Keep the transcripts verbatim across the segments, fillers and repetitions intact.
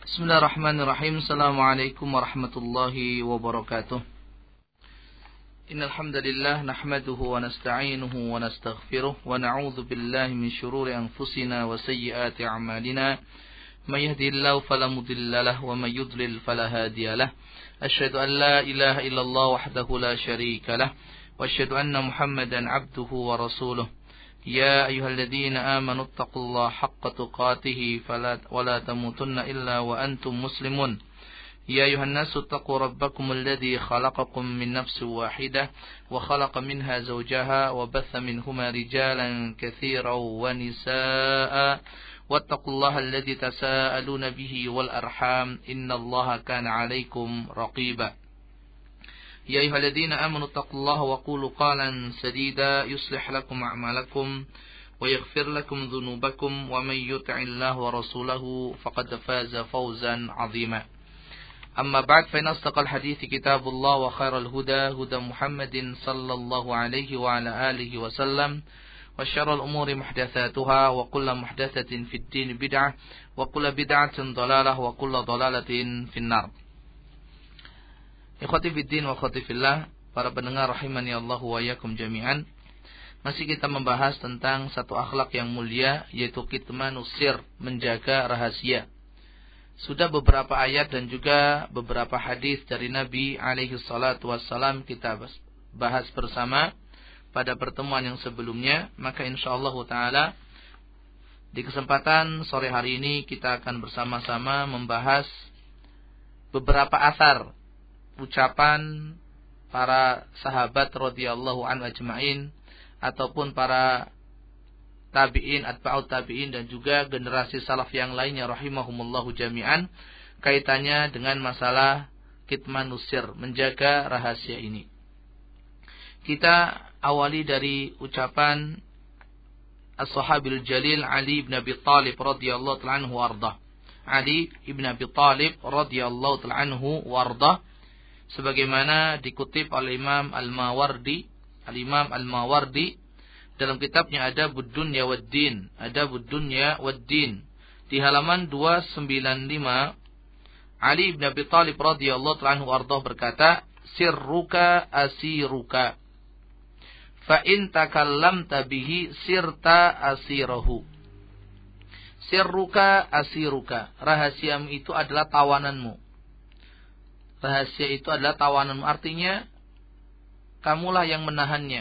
Bismillahirrahmanirrahim. Assalamualaikum warahmatullahi wabarakatuh. Innal hamdalillah nahmaduhu wa nasta'inuhu wa nastaghfiruh wa na'udzu billahi min shururi anfusina wa sayyiati a'malina. May yahdihillahu fala mudilla lahu wa may yudlil fala hadiya lahu. Asyhadu an la ilaha illallah wahdahu la syarika lahu wa asyhadu anna Muhammadan 'abduhu wa rasuluh. يا أيها الذين آمنوا اتقوا الله حق تقاته فلا ولا تموتن إلا وأنتم مسلمون يا أيها الناس اتقوا ربكم الذي خلقكم من نفس واحدة وخلق منها زوجها وبث منهما رجالا كثيرا ونساء واتقوا الله الذي تساءلون به والأرحام إن الله كان عليكم رقيبا يا أيها الذين آمنوا اتقوا الله وقولوا قولا سديدا يصلح لكم أعمالكم ويغفر لكم ذنوبكم ومن يطع الله ورسوله فقد فاز فوزا عظيما أما بعد فإن أصدق الحديث كتاب الله وخير الهدى هدى محمد صلى الله عليه وعلى آله وسلم وشر الأمور محدثاتها وكل محدثة في الدين بدعة وكل بدعة ضلالة وكل ضلالة في النار. Ikhwati fiddin wa akhwati fillah, para pendengar rahimani Allah wa iyyakum jami'an. Masih kita membahas tentang satu akhlak yang mulia, yaitu kitmanus sir, menjaga rahasia. Sudah beberapa ayat dan juga beberapa hadis dari Nabi alaihi salatu wassalam kita bahas bersama pada pertemuan yang sebelumnya. Maka insyaallah taala di kesempatan sore hari ini kita akan bersama-sama membahas beberapa asar, ucapan para sahabat radhiyallahu anhu ajma'in ataupun para tabi'in, atba'ut tabi'in dan juga generasi salaf yang lainnya rahimahumullahu jami'an, kaitannya dengan masalah kitmanus sir, menjaga rahasia ini. Kita awali dari ucapan as-sahabil jalil Ali ibn Abi Thalib radhiyallahu ta'ala anhu wardah. Ali ibn Abi Thalib radhiyallahu ta'ala anhu wardah, sebagaimana dikutip oleh Imam Al-Mawardi, Al-Imam Al-Mawardi dalam kitabnya Adabud Dunya Waddin, Adabud Dunya Waddin, di halaman dua ratus sembilan puluh lima, Ali bin Abi Thalib radhiyallahu anhu ardah berkata, sirruka asiruka fa in takallamta bihi sirta asirahu. Sirruka asiruka, rahasiamu itu adalah tawananmu. Rahasia itu adalah tawanan, artinya kamulah yang menahannya.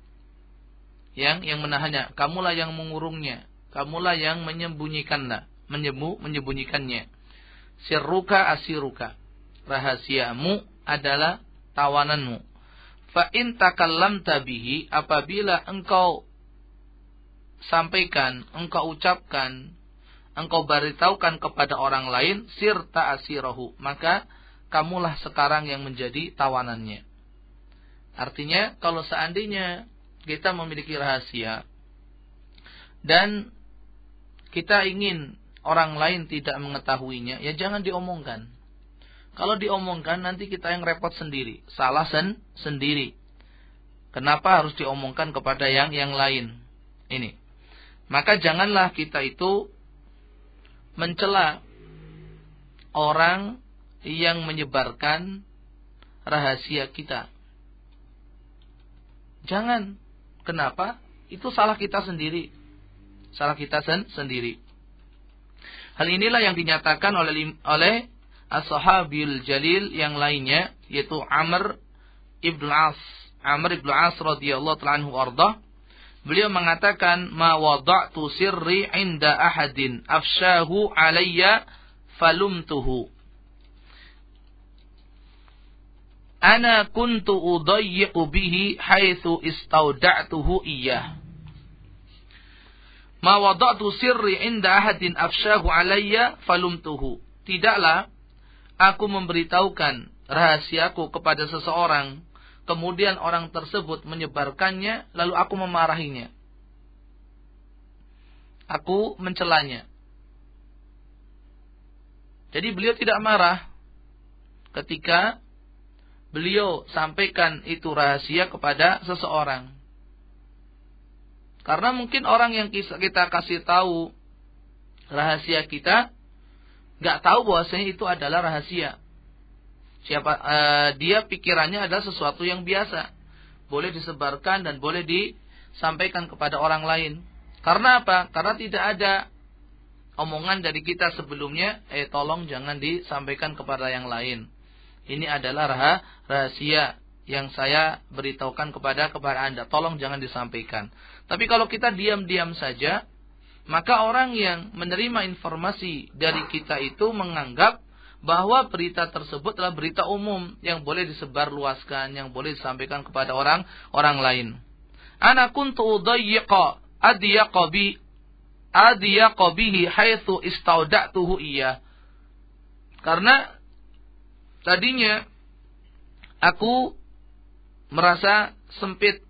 Yang yang menahannya, kamulah yang mengurungnya, kamulah yang menyembunyikannya, menyembu, menyembunyikannya. Sirruka asiruka, rahasiamu adalah tawananmu. Fa in takallamta bihi, apabila engkau sampaikan, engkau ucapkan, engkau beritahukan kepada orang lain, sirta asirahu, maka kamulah sekarang yang menjadi tawanannya. Artinya, kalau seandainya kita memiliki rahasia dan kita ingin orang lain tidak mengetahuinya, ya jangan diomongkan. Kalau diomongkan nanti kita yang repot sendiri, salah sen sendiri. Kenapa harus diomongkan kepada yang yang lain? Ini. Maka janganlah kita itu mencela orang yang menyebarkan rahasia kita. Jangan. Kenapa? Itu salah kita sendiri. Salah kita sen sendiri. Hal inilah yang dinyatakan oleh oleh as-sahabil jalil yang lainnya, yaitu Amr ibn As. Amr ibn As radhiyallahu ta'ala anhu ardah. Beliau mengatakan, ma wada'tu sirri 'inda ahadin afshahu 'alayya falumtuhu. Ana kuntu udayyiqu bihi haitsu istauda'tuhu iyyah. Ma wada'tu sirri 'inda ahadin afshahu 'alayya falumtuhu. Tidaklah aku memberitahukan rahasiaku kepada seseorang, kemudian orang tersebut menyebarkannya, lalu aku memarahinya. Aku mencelanya. Jadi beliau tidak marah ketika beliau sampaikan itu rahasia kepada seseorang. Karena mungkin orang yang kita kasih tahu rahasia kita, nggak tahu bahwasanya itu adalah rahasia. Siapa uh, dia pikirannya adalah sesuatu yang biasa, boleh disebarkan dan boleh disampaikan kepada orang lain. Karena apa? Karena tidak ada omongan dari kita sebelumnya, eh tolong jangan disampaikan kepada yang lain. Ini adalah rahasia yang saya beritahukan kepada kepada Anda. Tolong jangan disampaikan. Tapi kalau kita diam-diam saja, maka orang yang menerima informasi dari kita itu menganggap bahwa berita tersebut adalah berita umum yang boleh disebarluaskan, yang boleh disampaikan kepada orang orang lain. Ana kuntu udayyiqa adyaqa bi adyaqa bihi haitsu istauda'tuhu iya. Karena tadinya aku merasa sempit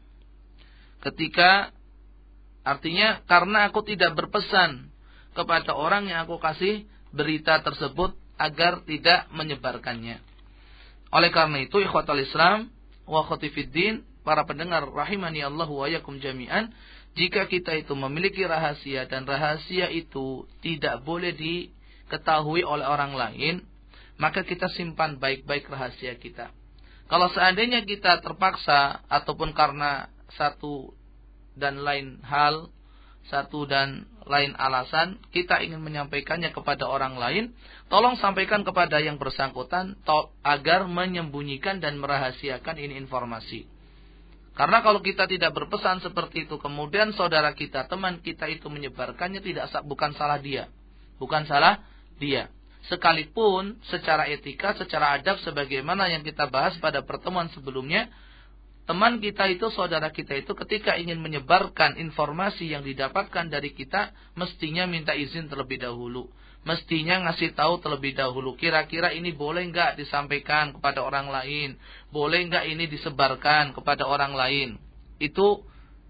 ketika, artinya karena aku tidak berpesan kepada orang yang aku kasih berita tersebut agar tidak menyebarkannya. Oleh karena itu, ikhwatal Islam wa akhwati fiddin, para pendengar rahimani Allah wa yakum jami'an, jika kita itu memiliki rahasia dan rahasia itu tidak boleh diketahui oleh orang lain, maka kita simpan baik-baik rahasia kita. Kalau seandainya kita terpaksa ataupun karena satu dan lain hal, satu dan lain alasan, kita ingin menyampaikannya kepada orang lain, tolong sampaikan kepada yang bersangkutan to- agar menyembunyikan dan merahasiakan ini informasi. Karena kalau kita tidak berpesan seperti itu, kemudian saudara kita, teman kita itu menyebarkannya, tidak bukan salah dia. Bukan salah dia. Sekalipun secara etika, secara adab, sebagaimana yang kita bahas pada pertemuan sebelumnya, teman kita itu, saudara kita itu ketika ingin menyebarkan informasi yang didapatkan dari kita, mestinya minta izin terlebih dahulu. Mestinya ngasih tahu terlebih dahulu. Kira-kira ini boleh nggak disampaikan kepada orang lain? Boleh nggak ini disebarkan kepada orang lain? Itu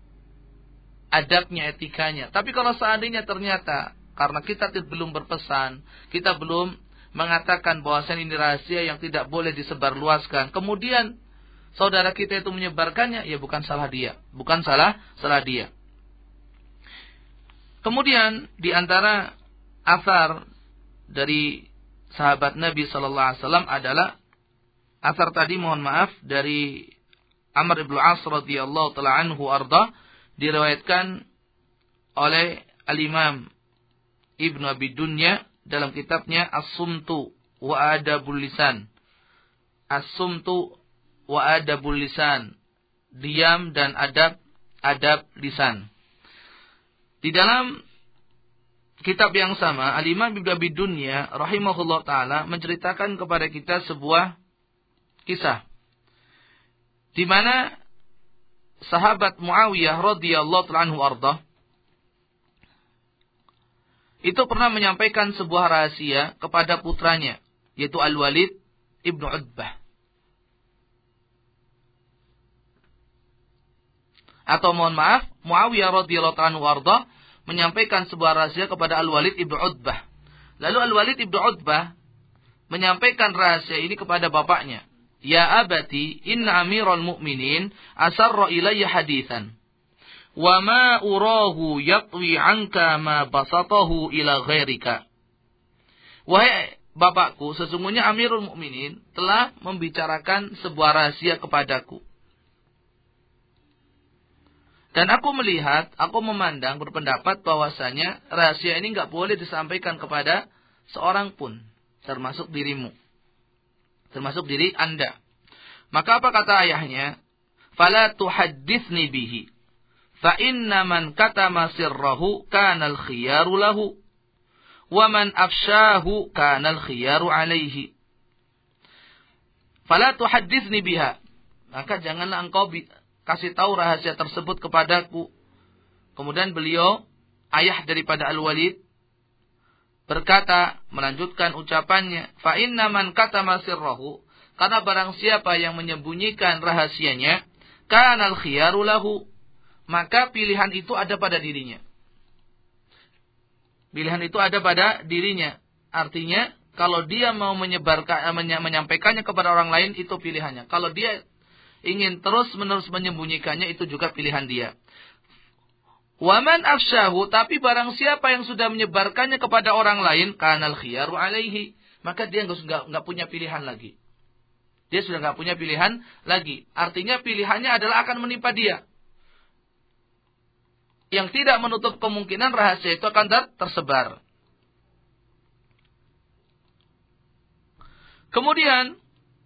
adabnya, etikanya. Tapi kalau seandainya ternyata karena kita belum berpesan, kita belum mengatakan bahwasanya ini rahasia yang tidak boleh disebarluaskan, kemudian saudara kita itu menyebarkannya, ya bukan salah dia, bukan salah salah dia. Kemudian di antara asar dari sahabat Nabi sallallahu alaihi wasallam adalah asar tadi, mohon maaf, dari Amr ibn As radhiyallahu taala anhu arda, diriwayatkan oleh Al-Imam Ibnu Abi Dunya dalam kitabnya As-Sumtu wa Adabul Lisan. As-Sumtu wa Adabul Lisan, diam dan adab adab lisan. Di dalam kitab yang sama, Al-Imam Ibnu Abi Dunya rahimahullah taala menceritakan kepada kita sebuah kisah di mana sahabat Muawiyah radhiyallahu taala anhu arda itu pernah menyampaikan sebuah rahasia kepada putranya, yaitu Al-Walid Ibnu Utbah. Atau mohon maaf, Muawiyah radhiyallahu anhu warda menyampaikan sebuah rahasia kepada Al-Walid Ibnu Utbah. Lalu Al-Walid Ibnu Utbah menyampaikan rahasia ini kepada bapaknya. Ya abati, inna amiral mu'minin asarra ilayya hadithan. Wa ma urahu yatwi anka ma basatahu ila ghairika. Wahai bapakku, sesungguhnya Amirul Mukminin telah membicarakan sebuah rahasia kepadaku. Dan aku melihat, aku memandang, berpendapat bahwasanya rahasia ini enggak boleh disampaikan kepada seorang pun, termasuk dirimu. Termasuk diri Anda. Maka apa kata ayahnya? Fala tuhadditsni bihi. Fa inna man katama sirrahu kana al-khiyaru lahu wa man afshahu kana al-khiyaru alaihi. Fala tuhadditsni biha. Maka janganlah engkau kasih tahu rahasia tersebut kepadaku. Kemudian beliau, ayah daripada Al-Walid, berkata, melanjutkan ucapannya, fa inna man katama sirrahu, karena barang siapa yang menyembunyikan rahasianya, kana al-khiyaru lahu, maka pilihan itu ada pada dirinya. Pilihan itu ada pada dirinya. Artinya, kalau dia mau menyebarkan, menyampaikannya kepada orang lain, itu pilihannya. Kalau dia ingin terus-menerus menyembunyikannya, itu juga pilihan dia. Waman afsyahu, tapi barang siapa yang sudah menyebarkannya kepada orang lain, kanal khiyaru alaihi, maka dia nggak nggak punya pilihan lagi. Dia sudah nggak punya pilihan lagi. Artinya pilihannya adalah akan menimpa dia. Yang tidak menutup kemungkinan rahasia itu akan ter- tersebar. Kemudian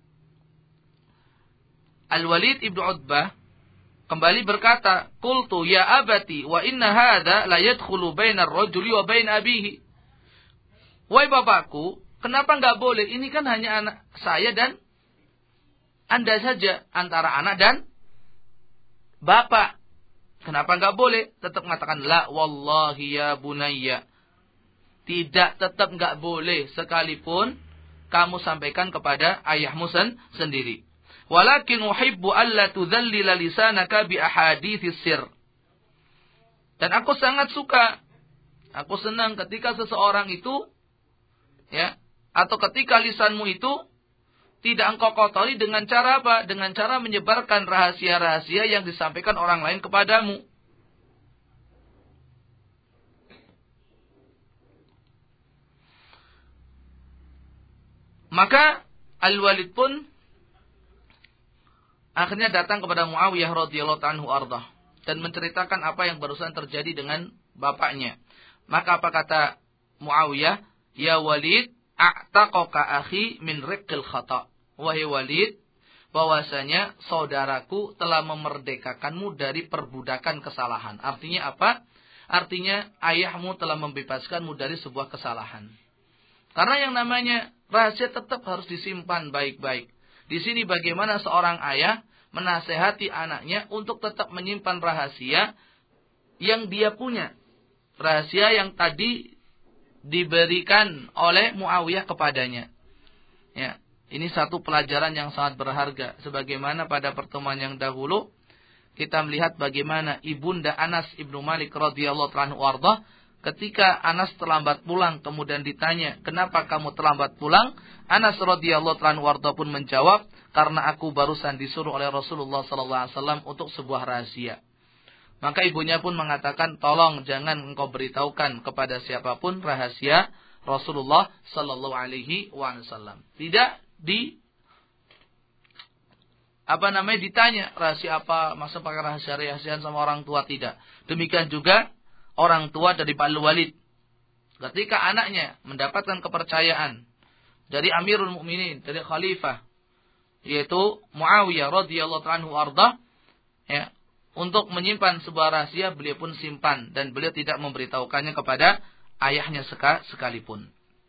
Al-Walid ibnu Utbah kembali berkata, "Qultu ya abati wa inna hadza la yadkhulu bainar rajuli wa bain abihi." Wahai bapakku, kenapa enggak boleh? Ini kan hanya anak saya dan Anda saja, antara anak dan bapak. Kenapa enggak boleh? Tetap mengatakan la wallahi ya bunayya. Tidak, tetap enggak boleh sekalipun kamu sampaikan kepada ayahmu sen sendiri. Walakin uhibbu alla tudhallila lisanaka bi ahaditsis sir. Dan aku sangat suka, aku senang ketika seseorang itu ya, atau ketika lisanmu itu tidak engkau kotori dengan cara apa? Dengan cara menyebarkan rahasia-rahasia yang disampaikan orang lain kepadamu. Maka Al-Walid pun akhirnya datang kepada Muawiyah radhiyallahu anhu ardah dan menceritakan apa yang barusan terjadi dengan bapaknya. Maka apa kata Muawiyah? Ya Walid, a'taqaka akhi min riqqil khata. Wahai Walid, bahwasanya saudaraku telah memerdekakanmu dari perbudakan kesalahan. Artinya apa? Artinya ayahmu telah membebaskanmu dari sebuah kesalahan. Karena yang namanya rahasia tetap harus disimpan baik-baik. Di sini bagaimana seorang ayah menasehati anaknya untuk tetap menyimpan rahasia yang dia punya. Rahasia yang tadi diberikan oleh Muawiyah kepadanya. Ya, ini satu pelajaran yang sangat berharga. Sebagaimana pada pertemuan yang dahulu kita melihat bagaimana ibunda Anas ibnu Malik radhiyallahu anhu warḍah, ketika Anas terlambat pulang, kemudian ditanya, "Kenapa kamu terlambat pulang?" Anas radhiyallahu anhu warḍah pun menjawab, "Karena aku barusan disuruh oleh Rasulullah sallallahu alaihi wasallam untuk sebuah rahasia." Maka ibunya pun mengatakan, "Tolong jangan engkau beritahukan kepada siapapun rahasia Rasulullah sallallahu alaihi wasallam." Tidak di apa namanya ditanya rahasia apa, masa pakai rahasia-rahasiaan sama orang tua, tidak. Demikian juga orang tua dari Al-Walid. Ketika anaknya mendapatkan kepercayaan dari Amirul Mukminin, dari khalifah, yaitu Muawiyah radhiyallahu anhu ardah, ya, untuk menyimpan sebuah rahasia, beliau pun simpan dan beliau tidak memberitahukannya kepada ayahnya sekalipun.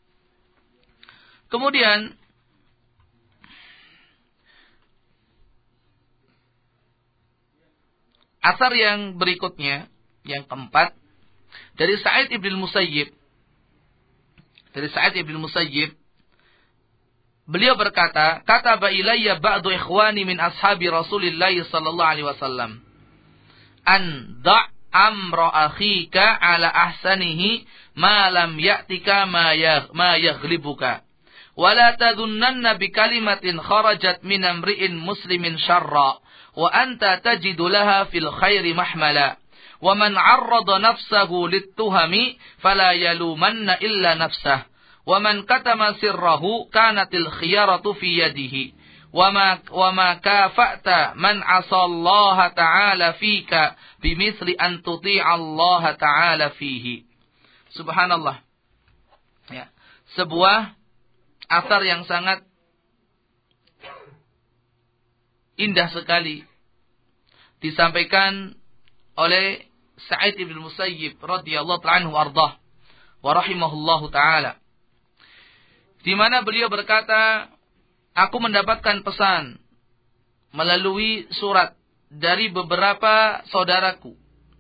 Kemudian asar yang berikutnya, yang keempat, dari Sa'id ibn Musayyib. Dari Sa'id ibn Musayyib, beliau berkata, "Kataba ilayya ba'du ikhwani min ashabi Rasulillah sallallahu alaihi wasallam an da' amra akhika ala ahsanihi ma lam ya'tika ma ya ma yaghlibuka wa la tadhunnanna bi kalimatin kharajat min amri'in muslimin syarra wa anta tajidu laha fil khairi mahmala. وَمَنْ عَرَّضَ نَفْسَهُ لِلتُّهَمِ فَلَا يَلُومَنَّ إِلَّا نَفْسَهُ وَمَنْ كَتَمَ سِرَّهُ كَانَتِ الْخِيَرَةُ فِي يَدِهِ وَمَا وَمَا كَافَأْتَ مَنْ عَصَى اللَّهَ تَعَالَى فِيكَ بِمِثْلِ أَنْ تُطِيعَ اللَّهَ تَعَالَى فِيهِ." Subhanallah. Ya, sebuah asar yang sangat indah sekali disampaikan oleh Sa'id ibn Musayyib radhiyallahu anhu ardah wa rahimahullahu taala, di mana beliau berkata, "Aku mendapatkan pesan melalui surat dari beberapa saudaraku."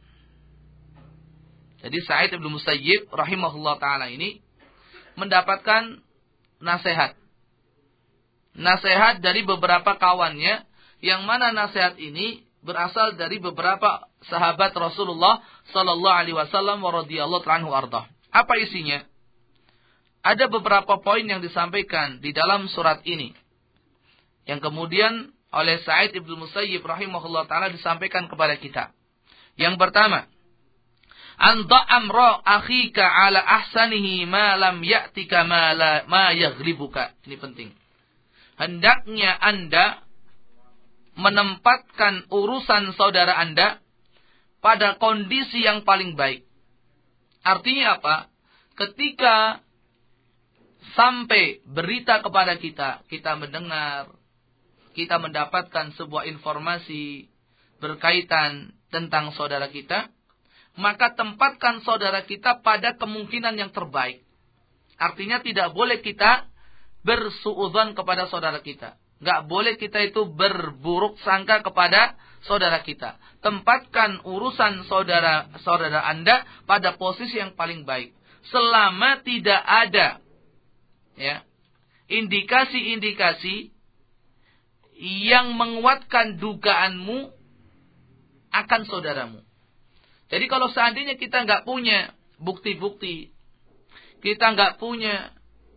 Jadi Sa'id ibn Musayyib rahimahullahu taala ini mendapatkan nasihat. Nasihat dari beberapa kawannya, yang mana nasihat ini berasal dari beberapa sahabat Rasulullah sallallahu alaihi wasallam wa radhiyallahu anhu ardah. Apa isinya? Ada beberapa poin yang disampaikan di dalam surat ini, yang kemudian oleh Sa'id ibn Musayyib rahimahullah ta'ala disampaikan kepada kita. Yang pertama, Anta amra akhika ala ahsanihi ma lam ya'tika ma la ma yaghlibuka. Ini penting. Hendaknya Anda menempatkan urusan saudara Anda pada kondisi yang paling baik. Artinya apa? Ketika sampai berita kepada kita, kita mendengar, kita mendapatkan sebuah informasi berkaitan tentang saudara kita, maka tempatkan saudara kita pada kemungkinan yang terbaik. Artinya tidak boleh kita bersuudzon kepada saudara kita. Nggak boleh kita itu berburuk sangka kepada saudara kita. Tempatkan urusan saudara saudara Anda pada posisi yang paling baik. Selama tidak ada ya indikasi-indikasi yang menguatkan dugaanmu akan saudaramu. Jadi kalau seandainya kita nggak punya bukti-bukti, kita nggak punya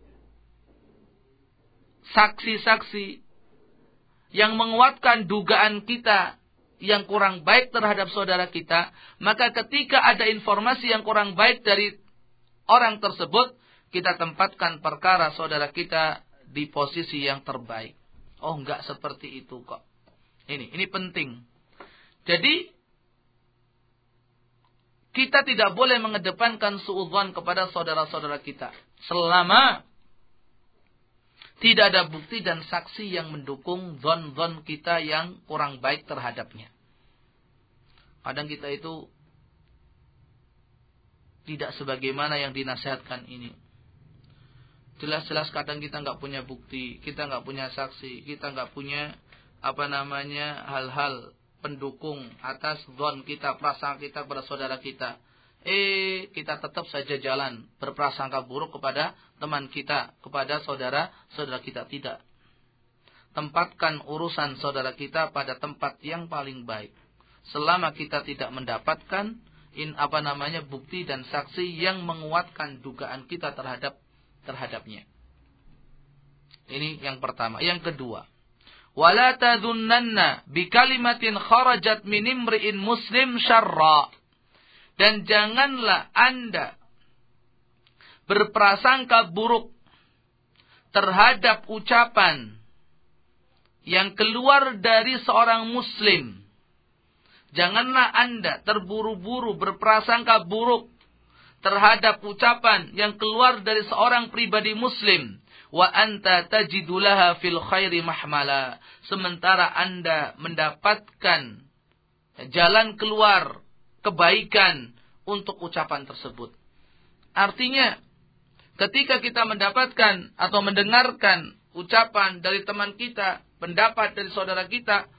saksi-saksi yang menguatkan dugaan kita yang kurang baik terhadap saudara kita, maka ketika ada informasi yang kurang baik dari orang tersebut, kita tempatkan perkara saudara kita di posisi yang terbaik. Oh, enggak seperti itu kok. Ini, ini penting. Jadi, kita tidak boleh mengedepankan suudzon kepada saudara-saudara kita selama tidak ada bukti dan saksi yang mendukung zon-zon kita yang kurang baik terhadapnya. Kadang kita itu tidak sebagaimana yang dinasihatkan ini. Jelas-jelas kadang kita nggak punya bukti, kita nggak punya saksi, kita nggak punya apa namanya hal-hal pendukung atas zon kita, prasangka kita kepada saudara kita. Eh, kita tetap saja jalan berprasangka buruk kepada teman kita, kepada saudara-saudara kita. Tidak. Tempatkan urusan saudara kita pada tempat yang paling baik. Selama kita tidak mendapatkan in apa namanya bukti dan saksi yang menguatkan dugaan kita terhadap terhadapnya. Ini yang pertama. Yang kedua, wala tadhunnanna bi kalimatin kharajat min imri'in muslim syarra. Dan janganlah Anda berprasangka buruk terhadap ucapan yang keluar dari seorang muslim. Janganlah Anda terburu-buru berprasangka buruk terhadap ucapan yang keluar dari seorang pribadi muslim. Wa anta tajidulaha fil khairi mahmala. Sementara Anda mendapatkan jalan keluar kebaikan untuk ucapan tersebut. Artinya, ketika kita mendapatkan atau mendengarkan ucapan dari teman kita, pendapat dari saudara kita,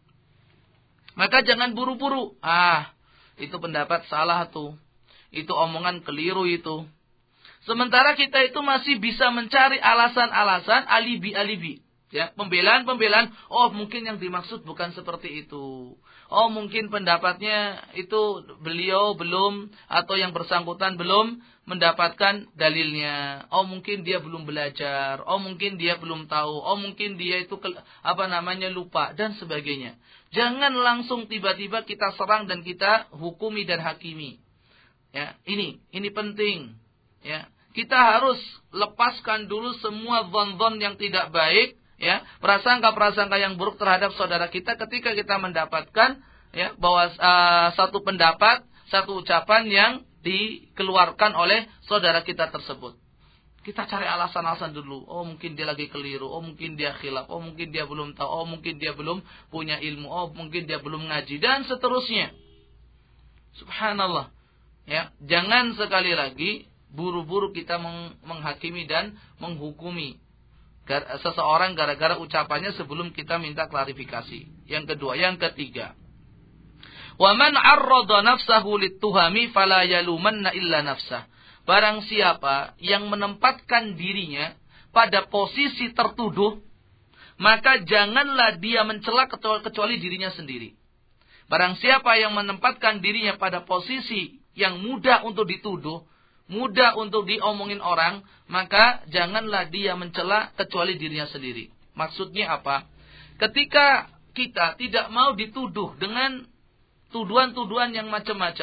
maka jangan buru-buru. Ah, itu pendapat salah tuh. Itu omongan keliru itu. Sementara kita itu masih bisa mencari alasan-alasan, alibi-alibi. Ya, pembelaan-pembelaan, oh mungkin yang dimaksud bukan seperti itu. Oh mungkin pendapatnya itu beliau belum, atau yang bersangkutan belum mendapatkan dalilnya. Oh mungkin dia belum belajar. Oh mungkin dia belum tahu. Oh mungkin dia itu apa namanya lupa dan sebagainya. Jangan langsung tiba-tiba kita serang dan kita hukumi dan hakimi. Ya, ini ini penting. Ya, kita harus lepaskan dulu semua zon-zon yang tidak baik. Ya, prasangka-prasangka yang buruk terhadap saudara kita ketika kita mendapatkan ya bahwa uh, satu pendapat, satu ucapan yang dikeluarkan oleh saudara kita tersebut. Kita cari alasan-alasan dulu. Oh mungkin dia lagi keliru, oh mungkin dia khilaf, oh mungkin dia belum tahu, oh mungkin dia belum punya ilmu, oh mungkin dia belum ngaji dan seterusnya. Subhanallah. Ya, jangan sekali lagi buru-buru kita meng- menghakimi dan menghukumi seseorang gara-gara ucapannya sebelum kita minta klarifikasi. Yang kedua, yang ketiga. Wa man 'arrada nafsahu lit-tuhami fala yalumanna illa nafsah. Barang siapa yang menempatkan dirinya pada posisi tertuduh, maka janganlah dia mencela kecuali dirinya sendiri. Barang siapa yang menempatkan dirinya pada posisi yang mudah untuk dituduh, mudah untuk diomongin orang, maka janganlah dia mencela kecuali dirinya sendiri. Maksudnya apa? Ketika kita tidak mau dituduh dengan tuduhan-tuduhan yang macam-macam,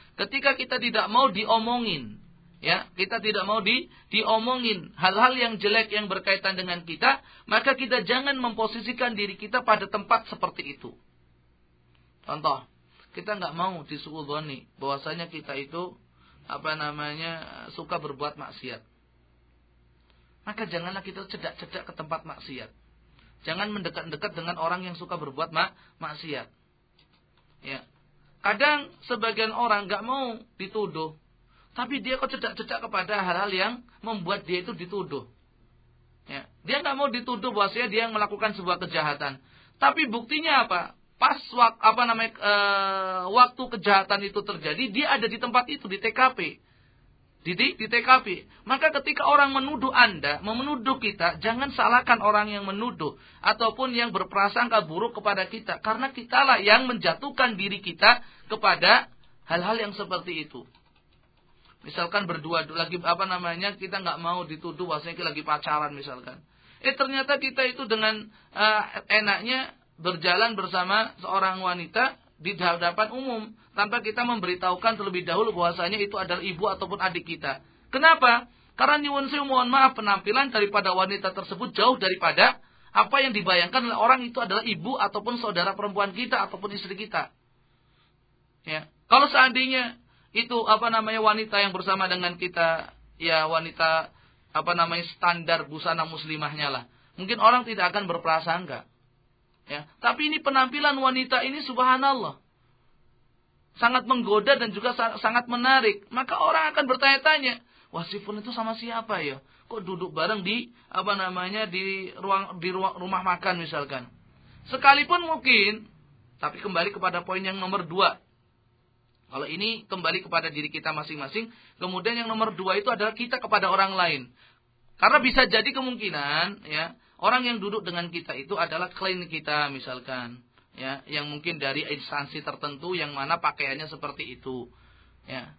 ketika kita tidak mau diomongin, ya, kita tidak mau di diomongin hal-hal yang jelek yang berkaitan dengan kita, maka kita jangan memposisikan diri kita pada tempat seperti itu. Contoh, kita nggak mau disuudzoni bahwasanya kita itu apa namanya suka berbuat maksiat. Maka janganlah kita cedak-cedak ke tempat maksiat. Jangan mendekat-dekat dengan orang yang suka berbuat mak maksiat. Ya. Kadang sebagian orang nggak mau dituduh, tapi dia kok cedak-cedak kepada hal-hal yang membuat dia itu dituduh. Ya. Dia nggak mau dituduh bahwasanya dia melakukan sebuah kejahatan. Tapi buktinya apa? Pas wak, apa namanya e, waktu kejahatan itu terjadi, dia ada di tempat itu, di T K P. Di, di, di T K P. Maka ketika orang menuduh Anda, menuduh kita, jangan salahkan orang yang menuduh ataupun yang berprasangka buruk kepada kita, karena kitalah yang menjatuhkan diri kita kepada hal-hal yang seperti itu. Misalkan berdua lagi apa namanya, kita nggak mau dituduh bahwasanya kita lagi pacaran misalkan. Eh ternyata kita itu dengan uh, enaknya berjalan bersama seorang wanita di hadapan umum tanpa kita memberitahukan terlebih dahulu bahwasanya itu adalah ibu ataupun adik kita. Kenapa? Karena nyuwun sewu mohon maaf, penampilan daripada wanita tersebut jauh daripada apa yang dibayangkan oleh orang itu adalah ibu ataupun saudara perempuan kita ataupun istri kita. Ya. Kalau seandainya itu apa namanya wanita yang bersama dengan kita, ya wanita apa namanya standar busana muslimahnya lah, mungkin orang tidak akan berprasangka. Ya, tapi ini penampilan wanita ini subhanallah sangat menggoda dan juga sangat menarik. Maka orang akan bertanya-tanya, wah si Fun itu sama siapa ya? Kok duduk bareng di apa namanya di ruang di ruang rumah makan misalkan. Sekalipun mungkin, tapi kembali kepada poin yang nomor dua. Kalau ini kembali kepada diri kita masing-masing. Kemudian yang nomor dua itu adalah kita kepada orang lain. Karena bisa jadi kemungkinan ya, orang yang duduk dengan kita itu adalah klien kita misalkan, ya, yang mungkin dari instansi tertentu yang mana pakaiannya seperti itu, ya.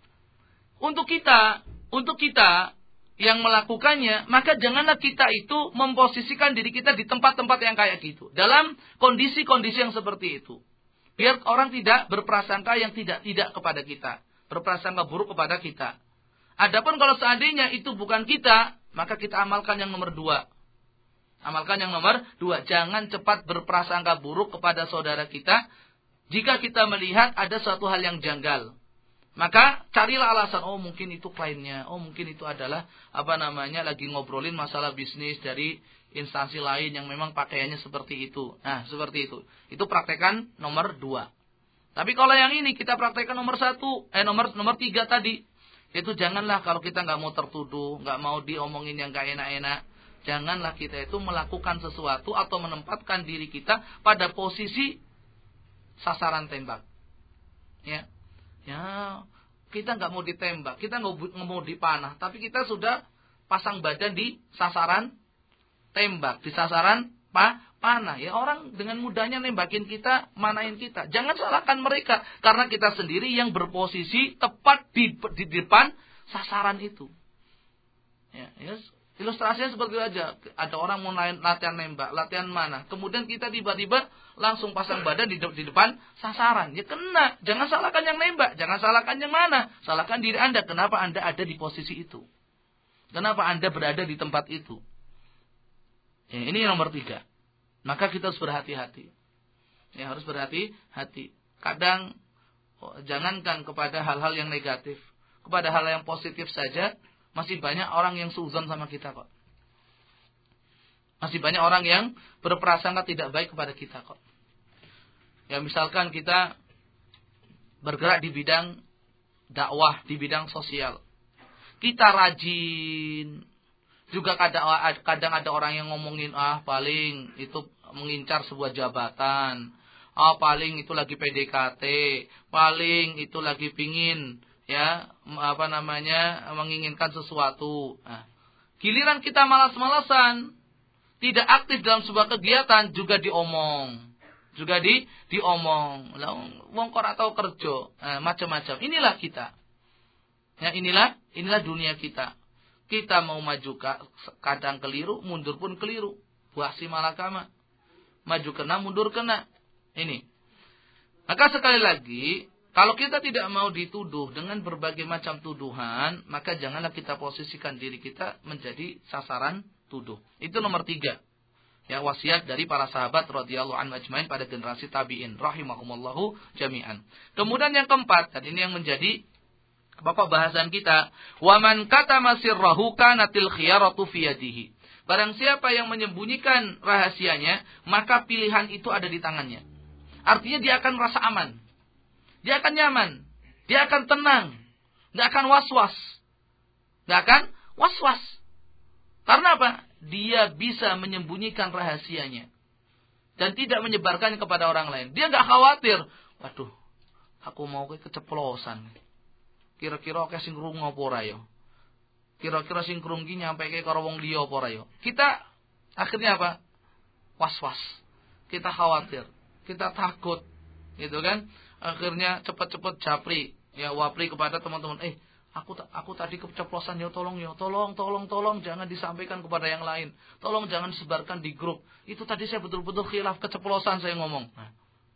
Untuk kita, untuk kita yang melakukannya, maka janganlah kita itu memposisikan diri kita di tempat-tempat yang kayak gitu, dalam kondisi-kondisi yang seperti itu. Biar orang tidak berprasangka yang tidak-tidak kepada kita, berprasangka buruk kepada kita. Adapun kalau seandainya itu bukan kita, maka kita amalkan yang nomor dua. Amalkan yang nomor dua. Jangan cepat berprasangka buruk kepada saudara kita. Jika kita melihat ada suatu hal yang janggal, maka carilah alasan. Oh mungkin itu kliennya. Oh mungkin itu adalah apa namanya lagi ngobrolin masalah bisnis dari instansi lain yang memang pakaiannya seperti itu. Nah seperti itu. Itu praktekan nomor dua. Tapi kalau yang ini kita praktekan nomor satu. Eh nomor nomor tiga tadi. Itu janganlah kalau kita nggak mau tertuduh, nggak mau diomongin yang nggak enak-enak. Janganlah kita itu melakukan sesuatu atau menempatkan diri kita pada posisi sasaran tembak. Ya, ya kita nggak mau ditembak, kita nggak mau dipanah, tapi kita sudah pasang badan di sasaran tembak, di sasaran pa, panah. Ya orang dengan mudahnya nembakin kita, manain kita. Jangan salahkan mereka, karena kita sendiri yang berposisi tepat di, di depan sasaran itu. Ya, yes. Ilustrasinya seperti itu aja. Ada orang mau latihan nembak, latihan mana. Kemudian kita tiba-tiba langsung pasang badan di, de- di depan sasaran. Ya kena. Jangan salahkan yang nembak. Jangan salahkan yang mana. Salahkan diri Anda. Kenapa Anda ada di posisi itu? Kenapa Anda berada di tempat itu? Ya, ini nomor tiga. Maka kita harus berhati-hati. Ya, harus berhati-hati. Kadang oh, jangankan kepada hal-hal yang negatif. Kepada hal yang positif saja. Masih banyak orang yang suudzon sama kita kok. Masih banyak orang yang berprasangka tidak baik kepada kita kok. Ya misalkan kita bergerak di bidang dakwah, di bidang sosial. Kita rajin. Juga kadang, kadang ada orang yang ngomongin, ah paling itu mengincar sebuah jabatan. Ah paling itu lagi P D K T. Paling itu lagi pingin ya apa namanya menginginkan sesuatu. Nah, giliran kita malas-malasan, tidak aktif dalam sebuah kegiatan, juga diomong, juga di diomong. Lah wong kok ora tau kerja, nah, macam-macam. Inilah kita. Ya inilah inilah dunia kita. Kita mau maju kadang keliru, mundur pun keliru. Buasi malakama. Maju kena, mundur kena. Ini. Maka sekali lagi Kalau kita tidak mau dituduh dengan berbagai macam tuduhan, maka janganlah kita posisikan diri kita menjadi sasaran tuduh. Itu nomor tiga. Ya, wasiat dari para sahabat radhiyallahu anhum ajmain pada generasi tabi'in rahimahumullahu jami'an. Kemudian yang keempat, dan ini yang menjadi pokok bahasan kita, wa man katama sirrahu kanatil khiyaratu fi yadihi. Barang siapa yang menyembunyikan rahasianya, maka pilihan itu ada di tangannya. Artinya dia akan merasa aman. Dia akan nyaman. Dia akan tenang. Nggak akan was-was. Nggak akan was-was. Karena apa? Dia bisa menyembunyikan rahasianya. Dan tidak menyebarkannya kepada orang lain. Dia nggak khawatir. Waduh, aku mau keceplosan. Kira-kira ke sing krungu apa ora ya? Kira-kira sing krungu ki nyampe ke karo wong liya apa ora ya? Kita akhirnya apa? Was-was. Kita khawatir. Kita takut. Gitu kan? Akhirnya cepat-cepat japri, ya wapri kepada teman-teman, eh aku aku tadi keceplosan ya, tolong ya, tolong tolong tolong jangan disampaikan kepada yang lain. Tolong jangan disebarkan di grup. Itu tadi saya betul-betul khilaf, keceplosan saya ngomong. Nah.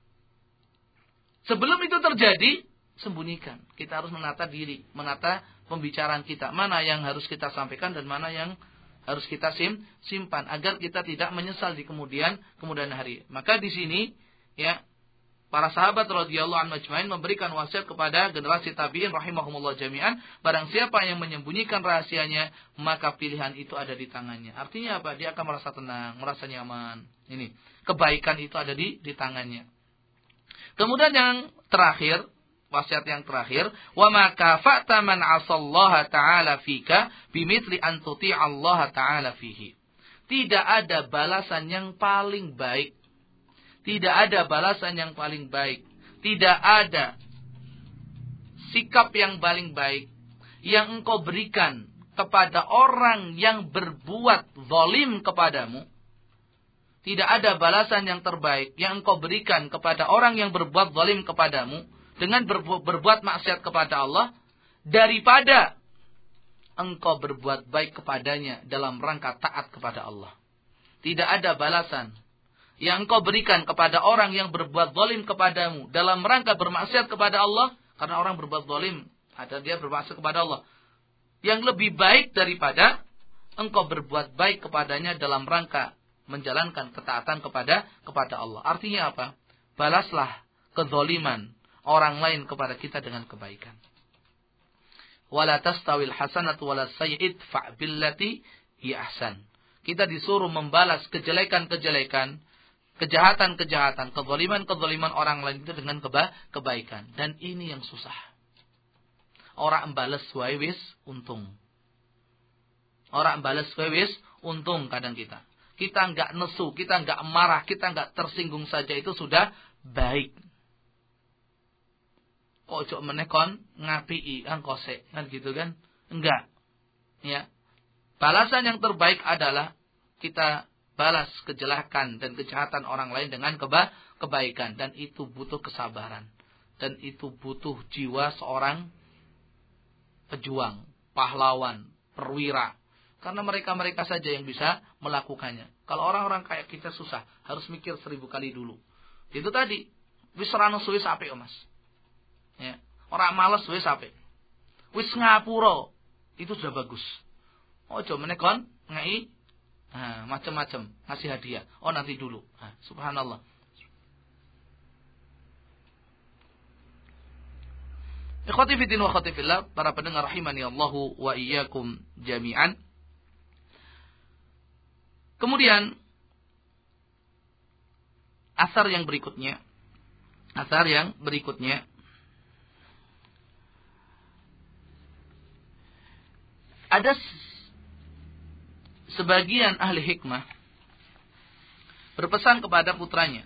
Sebelum itu terjadi, sembunyikan. Kita harus menata diri, menata pembicaraan kita. Mana yang harus kita sampaikan dan mana yang harus kita sim, simpan agar kita tidak menyesal di kemudian kemudian hari. Maka di sini ya para sahabat radhiyallahu anhum ajmain memberikan wasiat kepada generasi tabi'in rahimahumullah jami'an, barang siapa yang menyembunyikan rahasianya, maka pilihan itu ada di tangannya. Artinya apa? Dia akan merasa tenang, merasa nyaman. Ini, kebaikan itu ada di di tangannya. Kemudian yang terakhir, wasiat yang terakhir, wa ma kafa'ta man 'asallaha ta'ala fika bimithli an tuti'allaha ta'ala fihi. Tidak ada balasan yang paling baik. Tidak ada balasan yang paling baik. Tidak ada sikap yang paling baik yang engkau berikan kepada orang yang berbuat zalim kepadamu. Tidak ada balasan yang terbaik yang engkau berikan kepada orang yang berbuat zalim kepadamu dengan berbu- berbuat maksiat kepada Allah daripada engkau berbuat baik kepadanya dalam rangka taat kepada Allah. Tidak ada balasan yang engkau berikan kepada orang yang berbuat zalim kepadamu dalam rangka bermaksiat kepada Allah, karena orang berbuat zalim ada dia bermaksiat kepada Allah, yang lebih baik daripada engkau berbuat baik kepadanya dalam rangka menjalankan ketaatan kepada kepada Allah. Artinya apa? Balaslah kezaliman orang lain kepada kita dengan kebaikan. Wala tastawil hasanatu wala sayyi'at fa'billati hi ahsan. Kita disuruh membalas kejelekan-kejelekan, kejahatan-kejahatan, kezaliman-kezaliman orang lain itu dengan keba kebaikan. Dan ini yang susah. Orang balas wae wis untung. Orang balas wae wis untung kadang kita. Kita enggak nesu, kita enggak marah, kita enggak tersinggung saja itu sudah baik. Ojo menekon ngapii angkose kan gitu kan? Enggak. Ya. Balasan yang terbaik adalah kita balas kejelekan dan kejahatan orang lain dengan keba kebaikan. Dan itu butuh kesabaran. Dan itu butuh jiwa seorang pejuang, pahlawan, perwira. Karena mereka-mereka saja yang bisa melakukannya. Kalau orang-orang kayak kita susah, harus mikir seribu kali dulu. Itu tadi, wis rano suwis apik Mas. Ya, orang malas wis apik. Wis ngapura, itu sudah bagus. Ojo menekon ngai nah, macam-macam ngasih hadiah. Oh nanti dulu. Nah, subhanallah. Ikhwati fiddin wa akhwati fillah, para pendengar rahimani Allahu wa iyyakum jami'an. Kemudian asar yang berikutnya, asar yang berikutnya ada sebagian ahli hikmah berpesan kepada putranya,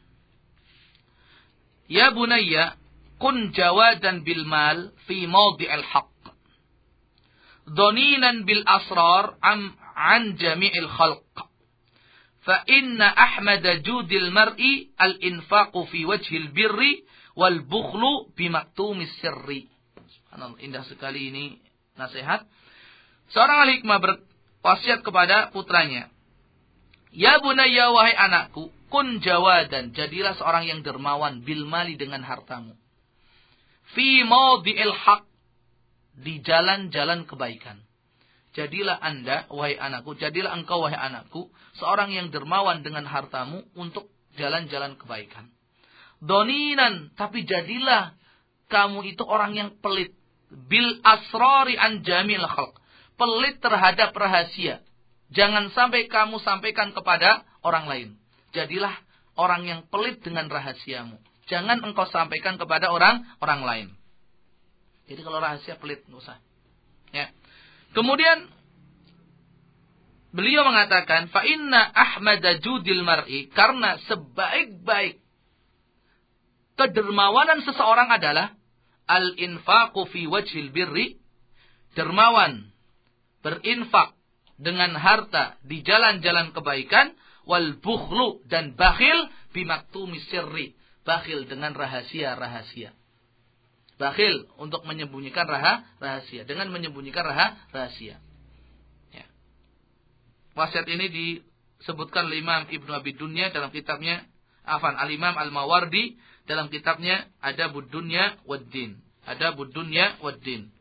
ya bunayya kun jawadan bil mal fi mawdi'il haqq dhaninan bil asrar am an jami'il khalq fa inna ahmada judil mar'i al infaqu fi wajhil birri wal bukhlu bi maktumis sirri. Subhanallah, indah sekali ini nasihat. Seorang ahli hikmah berwasiat kepada putranya, ya bunayya wahai anakku, kun jawadan, jadilah seorang yang dermawan bil mali dengan hartamu. fi maudhi'il haq, di jalan-jalan kebaikan. Jadilah Anda, wahai anakku, jadilah engkau, wahai anakku, seorang yang dermawan dengan hartamu untuk jalan-jalan kebaikan. Doninan, tapi jadilah kamu itu orang yang pelit. Bil asrari an jamil khalq. Pelit terhadap rahasia. Jangan sampai kamu sampaikan kepada orang lain. Jadilah orang yang pelit dengan rahasiamu. Jangan engkau sampaikan kepada orang orang lain. Jadi kalau rahasia pelit, nggak usah. Ya. Kemudian beliau mengatakan, fa inna ahmada judil mar'i, karena sebaik-baik kedermawanan seseorang adalah al-infaqu fi wajhil birri, dermawan berinfak dengan harta di jalan-jalan kebaikan, wal bukhlu, dan bakhil bimaktumi sirri, bakhil dengan rahasia-rahasia. Bakhil untuk menyembunyikan raha, rahasia. Dengan menyembunyikan raha, rahasia. Ya. Wasiat ini disebutkan oleh Imam Ibnu Abi Dunya dalam kitabnya, afan, Al-Imam Al-Mawardi dalam kitabnya Adabud Dunya Waddin. Adabud Dunya Waddin.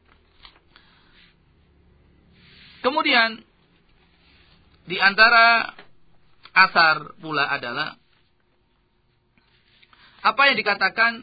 Kemudian, di antara asar pula adalah apa yang dikatakan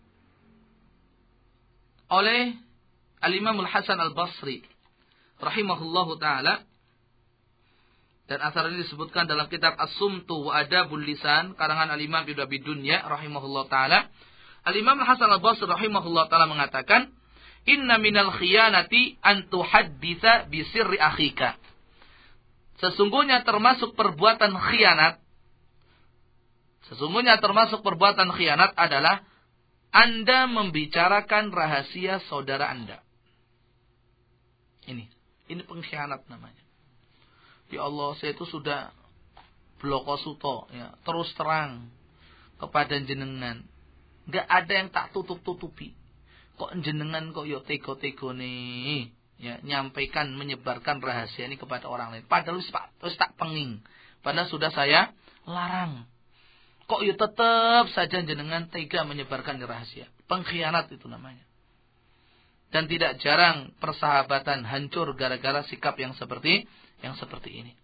oleh Al-Imam Al-Hasan Al-Basri rahimahullahu ta'ala, dan asar ini disebutkan dalam kitab As-Sumtu wa Adabul Lisan karangan Al-Imam Ibnu Abi Dunya rahimahullahu ta'ala. Al-Imam Al-Hasan Al-Basri rahimahullahu ta'ala mengatakan, inna minal khiyanati an tuhadditsa bi sirri akhika. Sesungguhnya termasuk perbuatan khianat, sesungguhnya termasuk perbuatan khianat adalah Anda membicarakan rahasia saudara Anda. Ini, ini pengkhianat namanya. Ya Allah, saya itu sudah bloko suto, ya, terus terang kepada jenengan. Gak ada yang tak tutup-tutupi. Kok jenengan kok yo tego-tego nih, ya, nyampaikan, menyebarkan rahasia ini kepada orang lain. Padahal wis tak penging. Padahal sudah saya larang. Kok ya tetap saja jenengan tega menyebarkan rahasia. Pengkhianat itu namanya. Dan tidak jarang persahabatan hancur gara-gara sikap yang seperti yang seperti ini.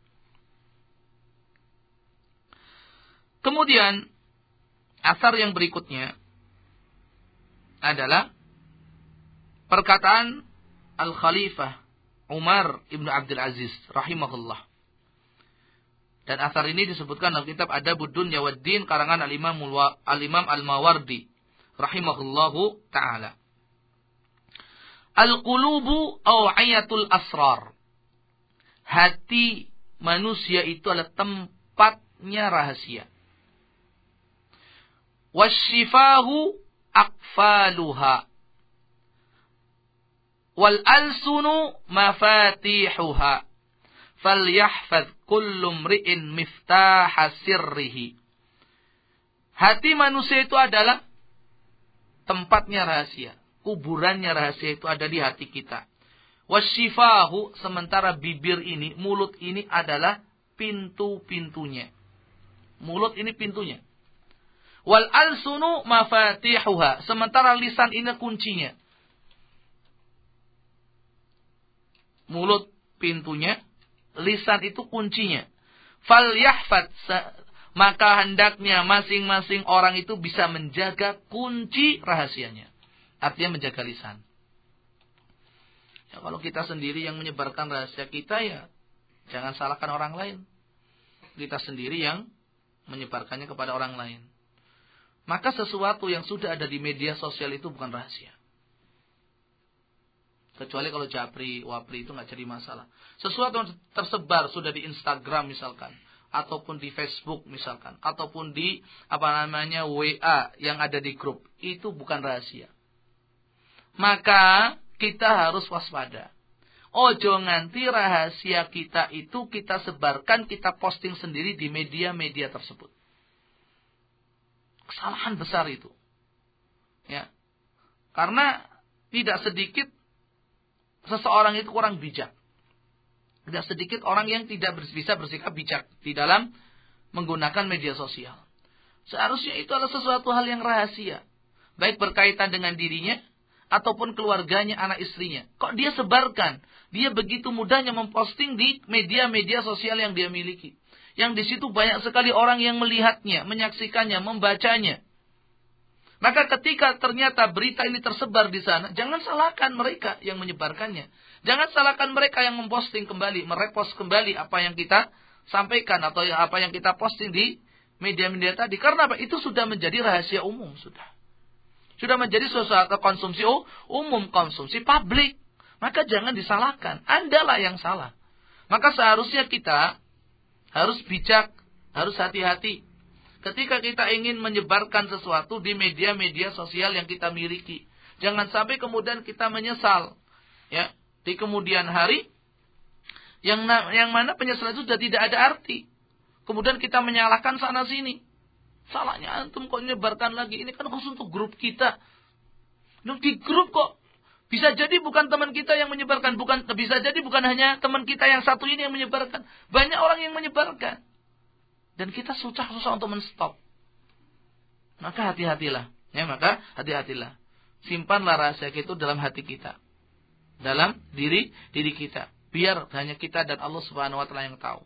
Kemudian asar yang berikutnya adalah perkataan Al-Khalifah Umar Ibn Abdul Aziz rahimahullah. Dan asar ini disebutkan dalam kitab Adabud Dunya Waddin karangan Al-Imam Al-Imam Al-Mawardi rahimahullahu ta'ala. Al-qulubu awa'iyatul asrar. Hati manusia itu adalah tempatnya rahasia. Wasyifahu aqfaluha. Wal alsunu mafatihuha. Falyahfaz kullu mri'in miftaha sirrihi. Hati manusia itu adalah tempatnya rahasia. Kuburannya rahasia itu ada di hati kita. Wasyifahu, sementara bibir ini, mulut ini adalah pintu-pintunya. Mulut ini pintunya. Wal alsunu mafatihuha, sementara lisan ini kuncinya. Mulut pintunya, lisan itu kuncinya. Fal yahfad, maka hendaknya masing-masing orang itu bisa menjaga kunci rahasianya. Artinya menjaga lisan. Ya, kalau kita sendiri yang menyebarkan rahasia kita, ya jangan salahkan orang lain. Kita sendiri yang menyebarkannya kepada orang lain. Maka sesuatu yang sudah ada di media sosial itu bukan rahasia. Kecuali kalau japri, wapri itu nggak jadi masalah. Sesuatu yang tersebar sudah di Instagram misalkan, ataupun di Facebook misalkan, ataupun di apa namanya W A yang ada di grup, itu bukan rahasia. Maka kita harus waspada. Ojo nganti rahasia kita itu kita sebarkan, kita posting sendiri di media-media tersebut. Kesalahan besar itu. Ya. Karena tidak sedikit seseorang itu kurang bijak. Tidak sedikit orang yang tidak bisa bersikap bijak di dalam menggunakan media sosial. Seharusnya itu adalah sesuatu hal yang rahasia. baik berkaitan dengan dirinya ataupun keluarganya, anak istrinya. Kok dia sebarkan? Dia begitu mudahnya memposting di media-media sosial yang dia miliki. Yang di situ banyak sekali orang yang melihatnya, menyaksikannya, membacanya. Maka ketika ternyata berita ini tersebar di sana, jangan salahkan mereka yang menyebarkannya. Jangan salahkan mereka yang memposting kembali, merepost kembali apa yang kita sampaikan atau apa yang kita posting di media-media tadi. Karena apa? Itu sudah menjadi rahasia umum, sudah. Sudah menjadi sesuatu konsumsi umum, konsumsi publik. Maka jangan disalahkan. Andalah yang salah. Maka seharusnya kita harus bijak, harus hati-hati. Ketika kita ingin menyebarkan sesuatu di media-media sosial yang kita miliki. Jangan sampai kemudian kita menyesal. Ya, di kemudian hari, yang, yang mana penyesalan itu sudah tidak ada arti. Kemudian kita menyalahkan sana sini. Salahnya antum kok menyebarkan lagi. Ini kan khusus untuk grup kita. Di grup kok. Bisa jadi bukan teman kita yang menyebarkan. Bukan, bisa jadi bukan hanya teman kita yang satu ini yang menyebarkan. Banyak orang yang menyebarkan. Dan kita susah-susah untuk menstop. Maka hati-hatilah. Ya, maka hati-hatilah. Simpanlah rahasia itu dalam hati kita. Dalam diri diri kita. Biar hanya kita dan Allah Subhanahu wa taala yang tahu.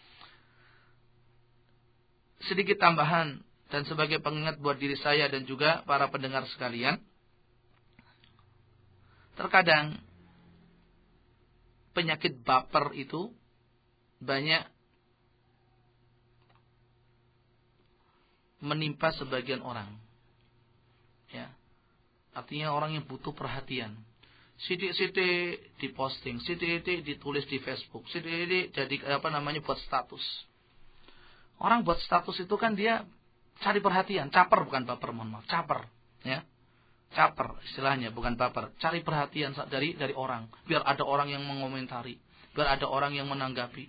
Sedikit tambahan dan sebagai pengingat buat diri saya dan juga para pendengar sekalian. Terkadang penyakit baper itu banyak menimpa sebagian orang. Ya. Artinya orang yang butuh perhatian. Sidik-sidik diposting, sidik-sidik ditulis di Facebook, sidik-sidik jadi apa namanya buat status. Orang buat status itu kan dia cari perhatian, caper bukan baper, mohon maaf, caper, ya. Caper istilahnya, bukan baper. Cari perhatian dari dari orang, biar ada orang yang mengomentari, biar ada orang yang menanggapi.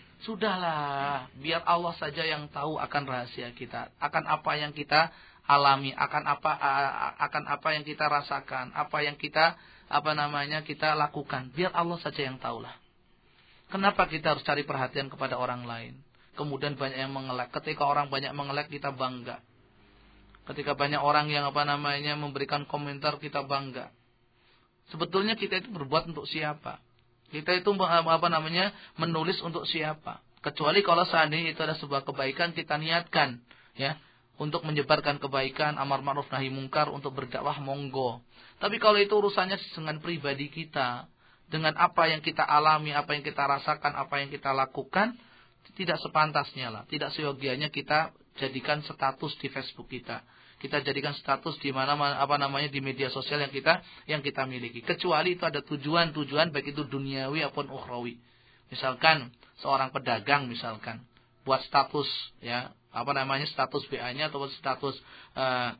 Sudahlah, biar Allah saja yang tahu akan rahasia kita, akan apa yang kita alami, akan apa akan apa yang kita rasakan, apa yang kita apa namanya kita lakukan. Biar Allah saja yang tahulah. Kenapa kita harus cari perhatian kepada orang lain? Kemudian banyak yang mengelak. Ketika orang banyak mengelak, kita bangga. Ketika banyak orang yang apa namanya memberikan komentar, kita bangga. Sebetulnya kita itu berbuat untuk siapa? Kita itu apa namanya menulis untuk siapa? Kecuali kalau seandainya itu ada sebuah kebaikan, kita niatkan, ya, untuk menyebarkan kebaikan, amar ma'ruf nahi mungkar, untuk berdakwah, monggo. Tapi kalau itu urusannya dengan pribadi kita, dengan apa yang kita alami, apa yang kita rasakan, apa yang kita lakukan, tidak sepantasnya lah, tidak seyogianya kita jadikan status di Facebook kita. Kita jadikan status di mana apa namanya di media sosial yang kita yang kita miliki. Kecuali itu ada tujuan-tujuan baik itu duniawi ataupun ukhrawi. Misalkan seorang pedagang misalkan buat status, ya, apa namanya status B A-nya atau status uh,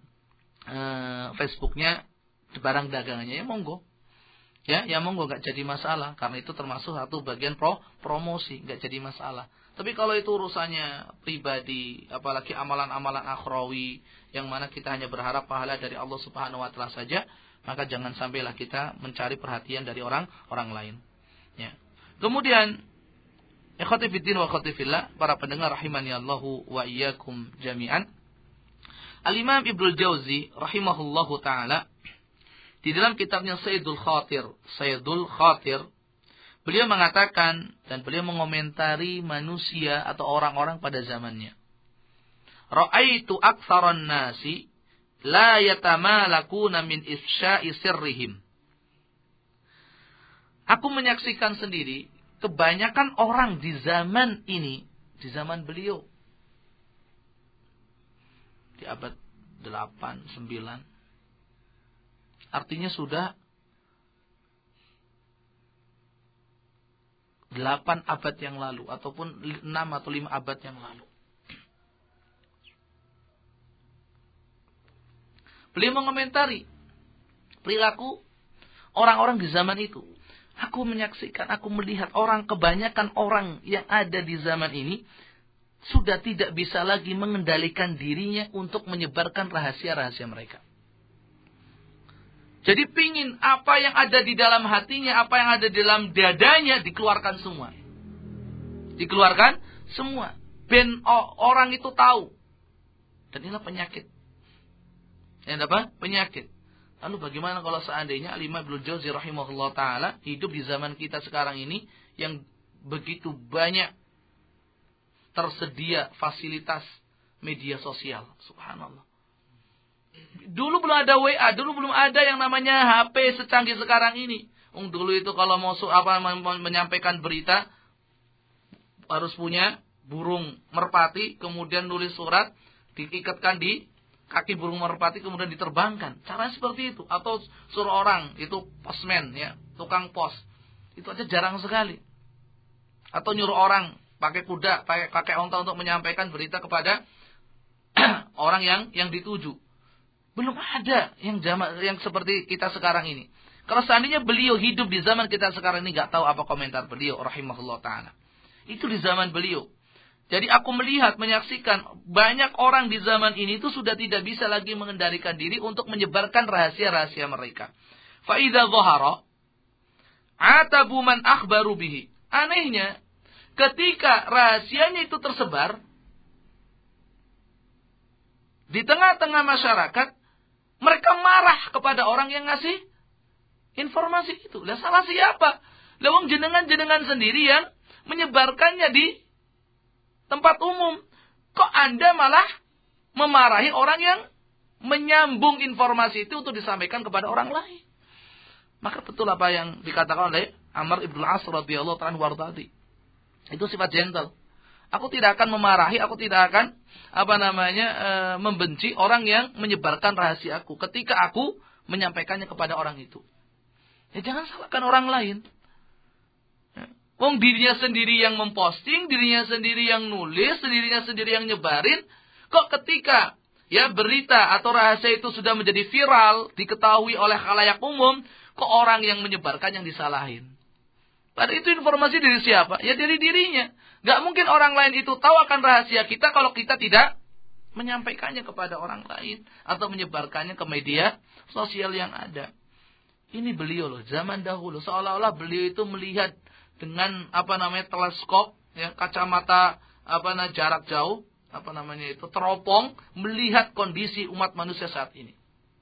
uh, Facebook-nya barang dagangannya, ya monggo. Ya, ya monggo, nggak jadi masalah karena itu termasuk satu bagian pro promosi, nggak jadi masalah. Tapi kalau itu urusannya pribadi, apalagi amalan-amalan akhrawi yang mana kita hanya berharap pahala dari Allah Subhanahu wa taala saja, maka jangan sampailah kita mencari perhatian dari orang orang lain. Ya. Kemudian ikhwati fiddin wa akhwati fillah, para pendengar rahimani Allahu wa iyyakum jami'an. Al-Imam Ibnul Jauzi rahimahullahu taala di dalam kitabnya Sayyidul Khatir, Sayyidul Khatir, beliau mengatakan dan beliau mengomentari manusia atau orang-orang pada zamannya. Ra'aitu aktsaran nasi la yatamalakuna min ifsya'i sirrihim. Aku menyaksikan sendiri kebanyakan orang di zaman ini, di zaman beliau, di abad delapan, sembilan, artinya sudah delapan abad yang lalu ataupun enam atau lima abad yang lalu. Beliau mengomentari perilaku orang-orang di zaman itu. Aku menyaksikan, aku melihat orang, kebanyakan orang yang ada di zaman ini sudah tidak bisa lagi mengendalikan dirinya untuk menyebarkan rahasia-rahasia mereka. Jadi pingin apa yang ada di dalam hatinya, apa yang ada di dalam dadanya dikeluarkan semua. Dikeluarkan semua. Ben orang itu tahu. Dan inilah penyakit. Yang apa? Penyakit. Lalu bagaimana kalau seandainya Al-Imam Ibnu Jauzi rahimahullah ta'ala hidup di zaman kita sekarang ini yang begitu banyak tersedia fasilitas media sosial. Subhanallah. Dulu belum ada W A, dulu belum ada yang namanya H P secanggih sekarang ini. Um, dulu itu kalau mau apa menyampaikan berita harus punya burung merpati, kemudian nulis surat, diikatkan di kaki burung merpati, kemudian diterbangkan. Caranya seperti itu. Atau suruh orang, itu postman, ya, tukang pos. Itu aja jarang sekali. Atau nyuruh orang pakai kuda, pakai pakai onta untuk menyampaikan berita kepada orang yang yang dituju. Belum ada yang zaman yang seperti kita sekarang ini. Kalau seandainya beliau hidup di zaman kita sekarang ini, nggak tahu apa komentar beliau, rahimahullah ta'ala. Itu di zaman beliau. Jadi aku melihat, menyaksikan banyak orang di zaman ini itu sudah tidak bisa lagi mengendalikan diri untuk menyebarkan rahasia-rahasia mereka. Fa'idha dhahara atabu man akhbaru bihi. Anehnya, ketika rahasianya itu tersebar di tengah-tengah masyarakat, mereka marah kepada orang yang ngasih informasi itu. Lah salah siapa? Lawang jenengan-jenengan sendiri yang menyebarkannya di tempat umum. Kok Anda malah memarahi orang yang menyambung informasi itu untuk disampaikan kepada orang lain? Maka betul apa yang dikatakan oleh Amr ibn al-As radhiyallahu anhu tadi. Itu sifat gentle. Aku tidak akan memarahi, aku tidak akan apa namanya e, membenci orang yang menyebarkan rahasiaku ketika aku menyampaikannya kepada orang itu. Ya jangan salahkan orang lain. Wong dirinya sendiri yang memposting, dirinya sendiri yang nulis, dirinya sendiri yang nyebarin. Kok ketika ya berita atau rahasia itu sudah menjadi viral, diketahui oleh khalayak umum, kok orang yang menyebarkan yang disalahin? Padahal itu informasi dari siapa? Ya dari dirinya. Gak mungkin orang lain itu tahu akan rahasia kita kalau kita tidak menyampaikannya kepada orang lain atau menyebarkannya ke media sosial yang ada. Ini beliau loh, zaman dahulu seolah-olah beliau itu melihat dengan apa namanya teleskop, ya, kacamata apa namanya jarak jauh, apa namanya itu teropong, melihat kondisi umat manusia saat ini.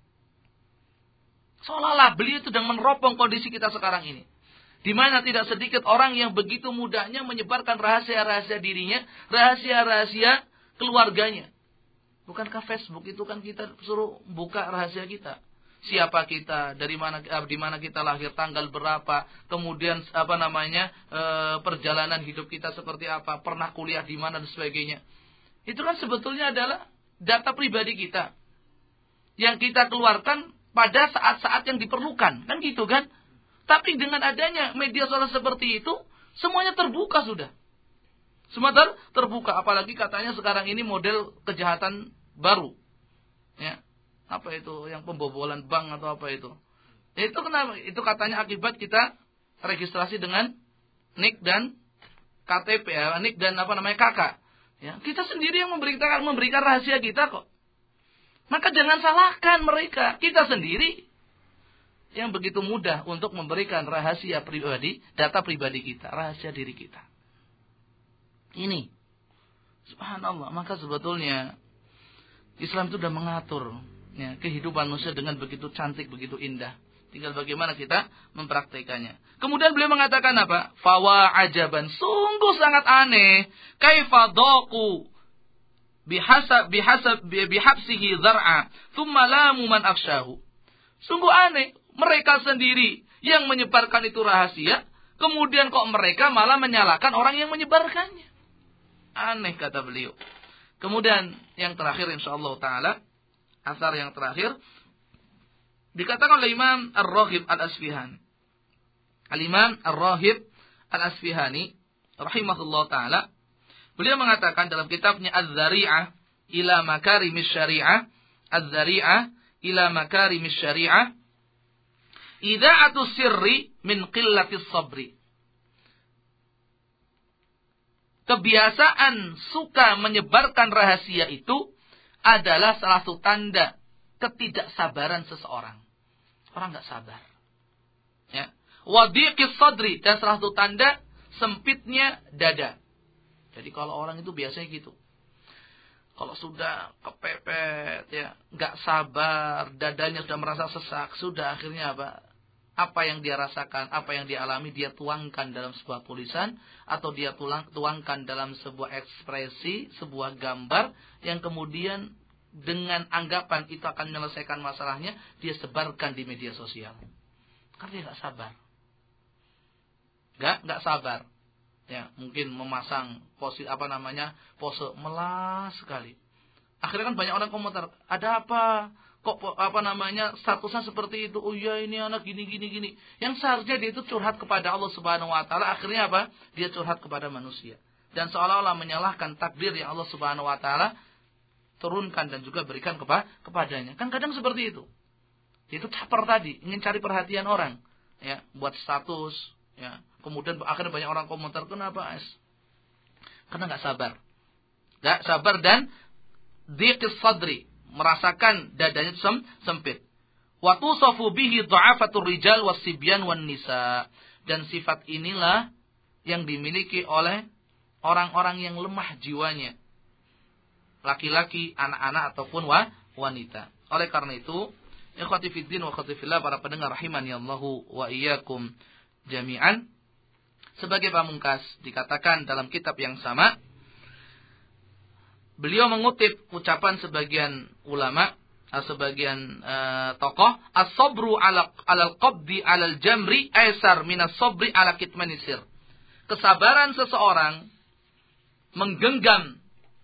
Seolah-olah beliau itu sedang meneropong kondisi kita sekarang ini, di mana tidak sedikit orang yang begitu mudahnya menyebarkan rahasia-rahasia dirinya, rahasia-rahasia keluarganya. Bukankah Facebook itu kan kita suruh buka rahasia kita? Siapa kita, dari mana, di mana kita lahir, tanggal berapa, kemudian apa namanya e, perjalanan hidup kita seperti apa, pernah kuliah di mana dan sebagainya. Itu kan sebetulnya adalah data pribadi kita yang kita keluarkan pada saat-saat yang diperlukan, kan gitu kan? Tapi dengan adanya media sosial seperti itu, semuanya terbuka sudah. Semua ter terbuka, apalagi katanya sekarang ini model kejahatan baru, ya. Apa itu yang pembobolan bank atau apa itu? Itu kenapa? Itu katanya akibat kita registrasi dengan nik dan K T P, ya, nik dan apa namanya K K. Ya, kita sendiri yang memberikan memberikan rahasia kita kok. Maka jangan salahkan mereka, kita sendiri yang begitu mudah untuk memberikan rahasia pribadi, data pribadi kita, rahasia diri kita. Ini, subhanallah. Maka sebetulnya Islam itu sudah mengatur ya, kehidupan manusia dengan begitu cantik, begitu indah. Tinggal bagaimana kita mempraktekannya. Kemudian beliau mengatakan apa? Fawa ajaban, sungguh sangat aneh. Kaifa daqu bihasab bihasab bihabsihi zar'a, thumma lamu man akshahu. Sungguh aneh, mereka sendiri yang menyebarkan itu rahasia, kemudian kok mereka malah menyalahkan orang yang menyebarkannya. Aneh kata beliau. Kemudian yang terakhir insyaallah taala, asar yang terakhir dikatakan oleh Imam Ar-Raghib Al-Asfihani. Al-Imam Ar-Raghib Al-Asfihani rahimahullah taala, beliau mengatakan dalam kitabnya Az-Zari'ah ila Makarimis Syari'ah, Az-Zari'ah ila Makarimis Syari'ah, ida'atu sirri min qillatis sabri. Kebiasaan suka menyebarkan rahasia itu adalah salah satu tanda ketidaksabaran seseorang. Orang enggak sabar. Ya. Wadiqis sadri, dan salah satu tanda sempitnya dada. Jadi kalau orang itu biasanya gitu. Kalau sudah kepepet, ya, nggak sabar, dadanya sudah merasa sesak, sudah akhirnya apa? Apa yang dia rasakan, apa yang dia alami, dia tuangkan dalam sebuah tulisan, atau dia tulang, tuangkan dalam sebuah ekspresi, sebuah gambar, yang kemudian dengan anggapan itu akan menyelesaikan masalahnya, dia sebarkan di media sosial. Karena dia nggak sabar. Nggak, nggak sabar. Ya, mungkin memasang pose apa namanya pose melas sekali. Akhirnya kan banyak orang komentar, ada apa? Kok apa namanya statusnya seperti itu? Oh iya ini anak gini gini gini. Yang seharusnya dia itu curhat kepada Allah Subhanahu Wa Taala, akhirnya apa? Dia curhat kepada manusia dan seolah-olah menyalahkan takdir yang Allah Subhanahu Wa Taala turunkan dan juga berikan kepa kepadanya. Kan kadang seperti itu. Itu caper tadi, ingin cari perhatian orang, ya, buat status, ya. Kemudian akhirnya banyak orang komentar, kenapa es? Karena nggak sabar, nggak sabar dan dhiqis sadri, merasakan dadanya sem sempit. Wa tusafu bihi dha'afatur rijal wasibyan wan nisa, dan sifat inilah yang dimiliki oleh orang-orang yang lemah jiwanya, laki-laki, anak-anak ataupun wa wanita. Oleh karena itu, ikhwati fiddin wa akhwati fillah, para pendengar rahimani Allahu wa iyyakum jami'an, sebagai pamungkas dikatakan dalam kitab yang sama, beliau mengutip ucapan sebagian ulama, sebagian uh, tokoh, as-sabru ala alal qabdi alal jamri aisar minas sabri ala kitmanisir. Kesabaran seseorang menggenggam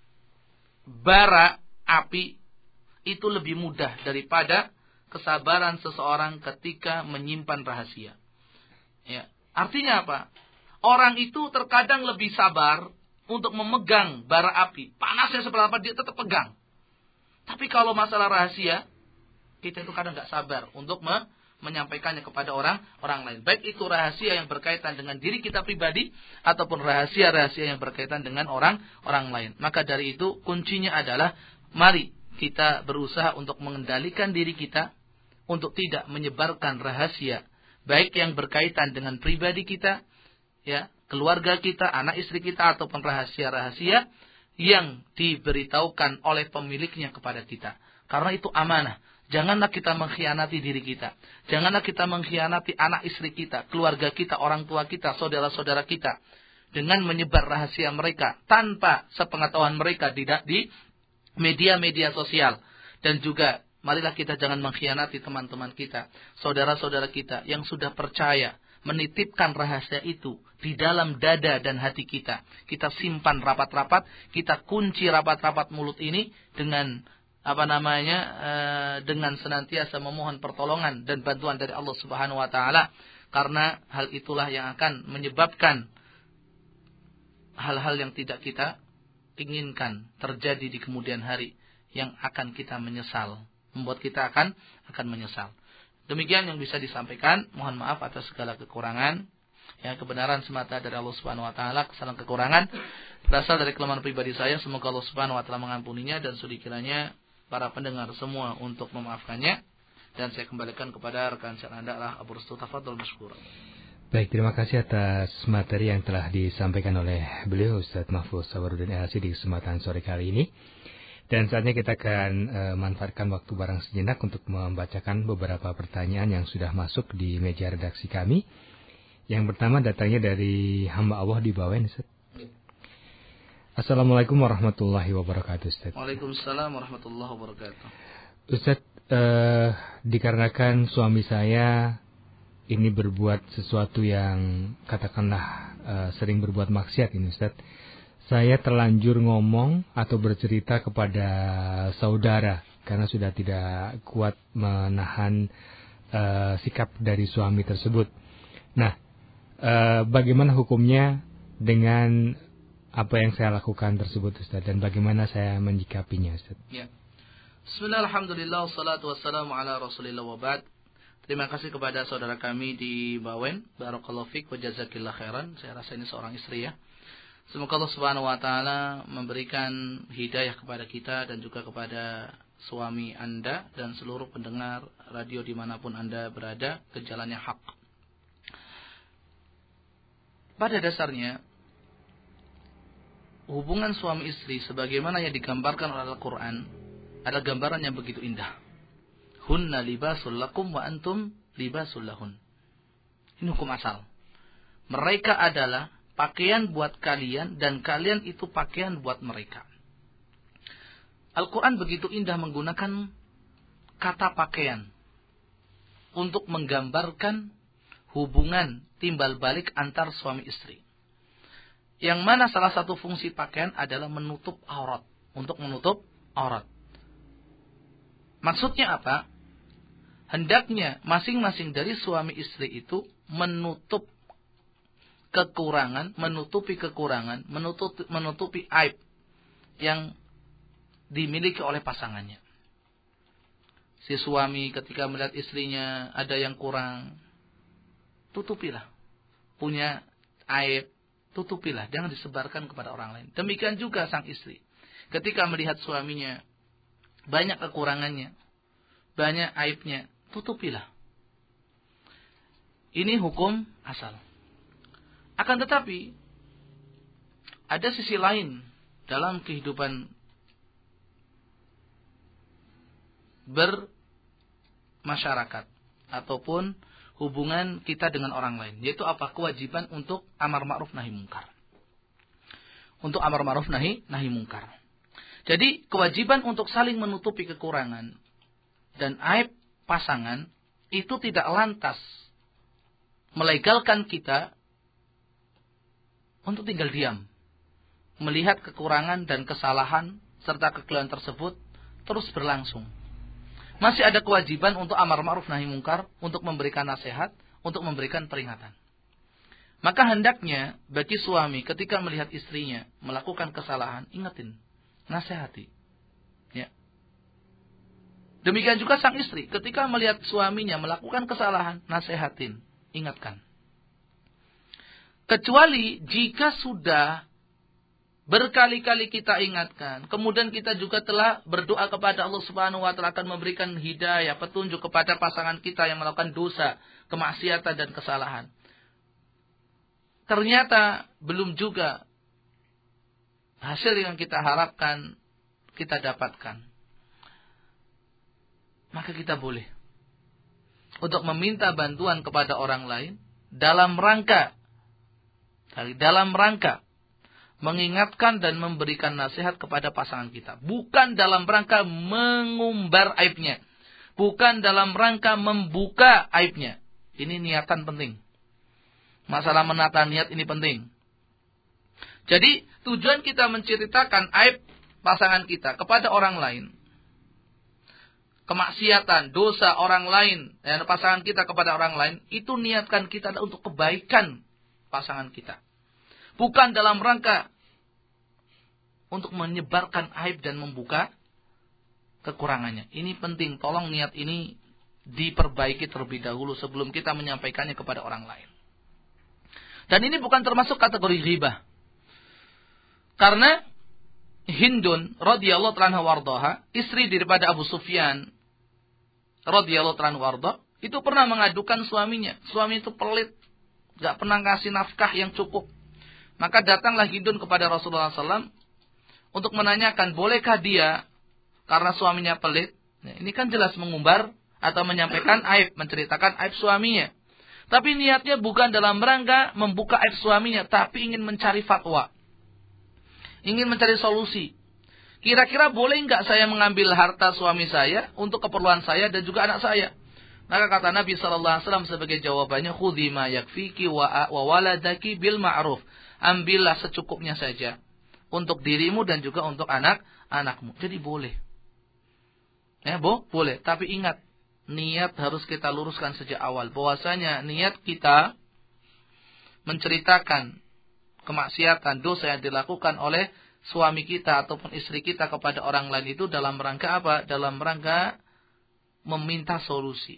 bara api itu lebih mudah daripada kesabaran seseorang ketika menyimpan rahasia. Ya, artinya apa? Orang itu terkadang lebih sabar untuk memegang bara api. Panasnya seperti apa, dia tetap pegang. Tapi kalau masalah rahasia, kita itu kadang nggak sabar untuk me menyampaikannya kepada orang orang lain. Baik itu rahasia yang berkaitan dengan diri kita pribadi, ataupun rahasia-rahasia yang berkaitan dengan orang orang lain. Maka dari itu, kuncinya adalah, mari kita berusaha untuk mengendalikan diri kita, untuk tidak menyebarkan rahasia, baik yang berkaitan dengan pribadi kita, ya, keluarga kita, anak istri kita, ataupun rahasia-rahasia yang diberitahukan oleh pemiliknya kepada kita. Karena itu amanah. Janganlah kita mengkhianati diri kita. Janganlah kita mengkhianati anak istri kita, keluarga kita, orang tua kita, saudara-saudara kita, dengan menyebar rahasia mereka tanpa sepengetahuan mereka di media-media sosial. Dan juga marilah kita jangan mengkhianati teman-teman kita, saudara-saudara kita yang sudah percaya, menitipkan rahasia itu di dalam dada dan hati kita. Kita simpan rapat-rapat, kita kunci rapat-rapat mulut ini dengan apa namanya e, dengan senantiasa memohon pertolongan dan bantuan dari Allah Subhanahu Wa Taala, karena hal itulah yang akan menyebabkan hal-hal yang tidak kita inginkan terjadi di kemudian hari, yang akan kita menyesal, membuat kita akan akan menyesal. Demikian yang bisa disampaikan. Mohon maaf atas segala kekurangan. Ya, kebenaran semata dari Allah Subhanahu Wa Taala, kesalahan kekurangan berasal dari kelemahan pribadi saya. Semoga Allah Subhanahu Wa Taala mengampuninya, dan sudi kiranya para pendengar semua untuk memaafkannya. Dan saya kembalikan kepada rekan saya Anda lah Abu Restu, tafadhol masykur. Baik, terima kasih atas materi yang telah disampaikan oleh beliau Ustaz Mahfuz Sabarudin L C di kesempatan sore kali ini. Dan saatnya kita akan e, manfaatkan waktu barang sejenak untuk membacakan beberapa pertanyaan yang sudah masuk di meja redaksi kami. Yang pertama datangnya dari hamba Allah di Bawen, Ustaz. Assalamualaikum warahmatullahi wabarakatuh, Ustaz. Waalaikumsalam warahmatullahi wabarakatuh. Ustaz, e, dikarenakan suami saya ini berbuat sesuatu yang katakanlah e, sering berbuat maksiat ini, Ustaz. Saya terlanjur ngomong atau bercerita kepada saudara karena sudah tidak kuat menahan uh, sikap dari suami tersebut. Nah, uh, bagaimana hukumnya dengan apa yang saya lakukan tersebut, Ustaz, dan bagaimana saya menyikapinya, Ustaz? Ya. Bismillah, alhamdulillah, wassalatu wassalamu ala rasulillah wa ba'd. Terima kasih kepada saudara kami di Bawen. Barakallahu fiik wa jazakillah khairan. Saya rasa ini seorang istri, ya. Semoga Allah Subhanahu Wa Taala memberikan hidayah kepada kita dan juga kepada suami Anda dan seluruh pendengar radio dimanapun Anda berada ke jalan yang hak. Pada dasarnya, hubungan suami istri sebagaimana yang digambarkan oleh Al-Quran adalah gambaran yang begitu indah. Hunna libasul lakum wa antum libasul lahun. Ini hukum asal. Mereka adalah pakaian buat kalian dan kalian itu pakaian buat mereka. Al-Quran begitu indah menggunakan kata pakaian untuk menggambarkan hubungan timbal balik antar suami istri. Yang mana salah satu fungsi pakaian adalah menutup aurat. Untuk menutup aurat. Maksudnya apa? Hendaknya masing-masing dari suami istri itu menutup kekurangan, menutupi kekurangan, menutupi, menutupi aib yang dimiliki oleh pasangannya. Si suami ketika melihat istrinya ada yang kurang, tutupilah. Punya aib, tutupilah. Jangan disebarkan kepada orang lain. Demikian juga sang istri. Ketika melihat suaminya banyak kekurangannya, banyak aibnya, tutupilah. Ini hukum asal. Akan tetapi, ada sisi lain dalam kehidupan bermasyarakat ataupun hubungan kita dengan orang lain, yaitu apa? Kewajiban untuk amar ma'ruf nahi mungkar. Untuk amar ma'ruf nahi nahi mungkar. Jadi kewajiban untuk saling menutupi kekurangan dan aib pasangan itu tidak lantas melegalkan kita untuk tinggal diam, melihat kekurangan dan kesalahan serta kekeliruan tersebut terus berlangsung. Masih ada kewajiban untuk amar ma'ruf nahi mungkar, untuk memberikan nasihat, untuk memberikan peringatan. Maka hendaknya bagi suami ketika melihat istrinya melakukan kesalahan, ingatin, nasihati. Ya. Demikian juga sang istri ketika melihat suaminya melakukan kesalahan, nasihatin, ingatkan. Kecuali jika sudah berkali-kali kita ingatkan, kemudian kita juga telah berdoa kepada Allah Subhanahu wa taala akan memberikan hidayah, petunjuk kepada pasangan kita yang melakukan dosa, kemaksiatan dan kesalahan. Ternyata belum juga hasil yang kita harapkan kita dapatkan. Maka kita boleh untuk meminta bantuan kepada orang lain dalam rangka dalam rangka mengingatkan dan memberikan nasihat kepada pasangan kita. Bukan dalam rangka mengumbar aibnya. Bukan dalam rangka membuka aibnya. Ini niatan penting. Masalah menata niat ini penting. Jadi tujuan kita menceritakan aib pasangan kita kepada orang lain. Kemaksiatan, dosa orang lain, dan pasangan kita kepada orang lain. Itu niatkan kita untuk kebaikan pasangan kita. Bukan dalam rangka untuk menyebarkan aib dan membuka kekurangannya. Ini penting. Tolong niat ini diperbaiki terlebih dahulu sebelum kita menyampaikannya kepada orang lain. Dan ini bukan termasuk kategori ghibah. Karena Hindun radhiyallahu anha wardaha, istri daripada Abu Sufyan radhiyallahu anhu warda, itu pernah mengadukan suaminya. Suami itu pelit, gak pernah kasih nafkah yang cukup. Maka datanglah Hindun kepada Rasulullah sallallahu alaihi wasallam untuk menanyakan, bolehkah dia, karena suaminya pelit, ya, ini kan jelas mengumbar atau menyampaikan aib, menceritakan aib suaminya. Tapi niatnya bukan dalam rangka membuka aib suaminya, tapi ingin mencari fatwa. Ingin mencari solusi. Kira-kira boleh enggak saya mengambil harta suami saya untuk keperluan saya dan juga anak saya? Maka kata Nabi sallallahu alaihi wasallam sebagai jawabannya, khudhi ma yakfiki wa waladaki bil ma'ruf. Ambillah secukupnya saja untuk dirimu dan juga untuk anak-anakmu. Jadi boleh. Ya, bo, boleh. Tapi ingat, niat harus kita luruskan sejak awal. Bahwasanya niat kita menceritakan kemaksiatan, dosa yang dilakukan oleh suami kita ataupun istri kita kepada orang lain itu dalam rangka apa? Dalam rangka meminta solusi.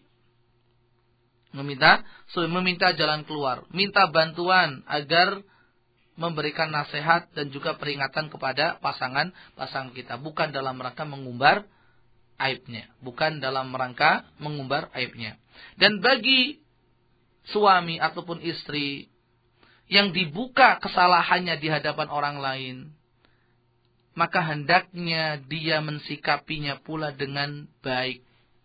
Meminta, meminta jalan keluar. Minta bantuan agar memberikan nasihat dan juga peringatan kepada pasangan-pasangan kita. Bukan dalam rangka mengumbar aibnya. Bukan dalam rangka mengumbar aibnya. Dan bagi suami ataupun istri yang dibuka kesalahannya di hadapan orang lain, maka hendaknya dia mensikapinya pula dengan baik.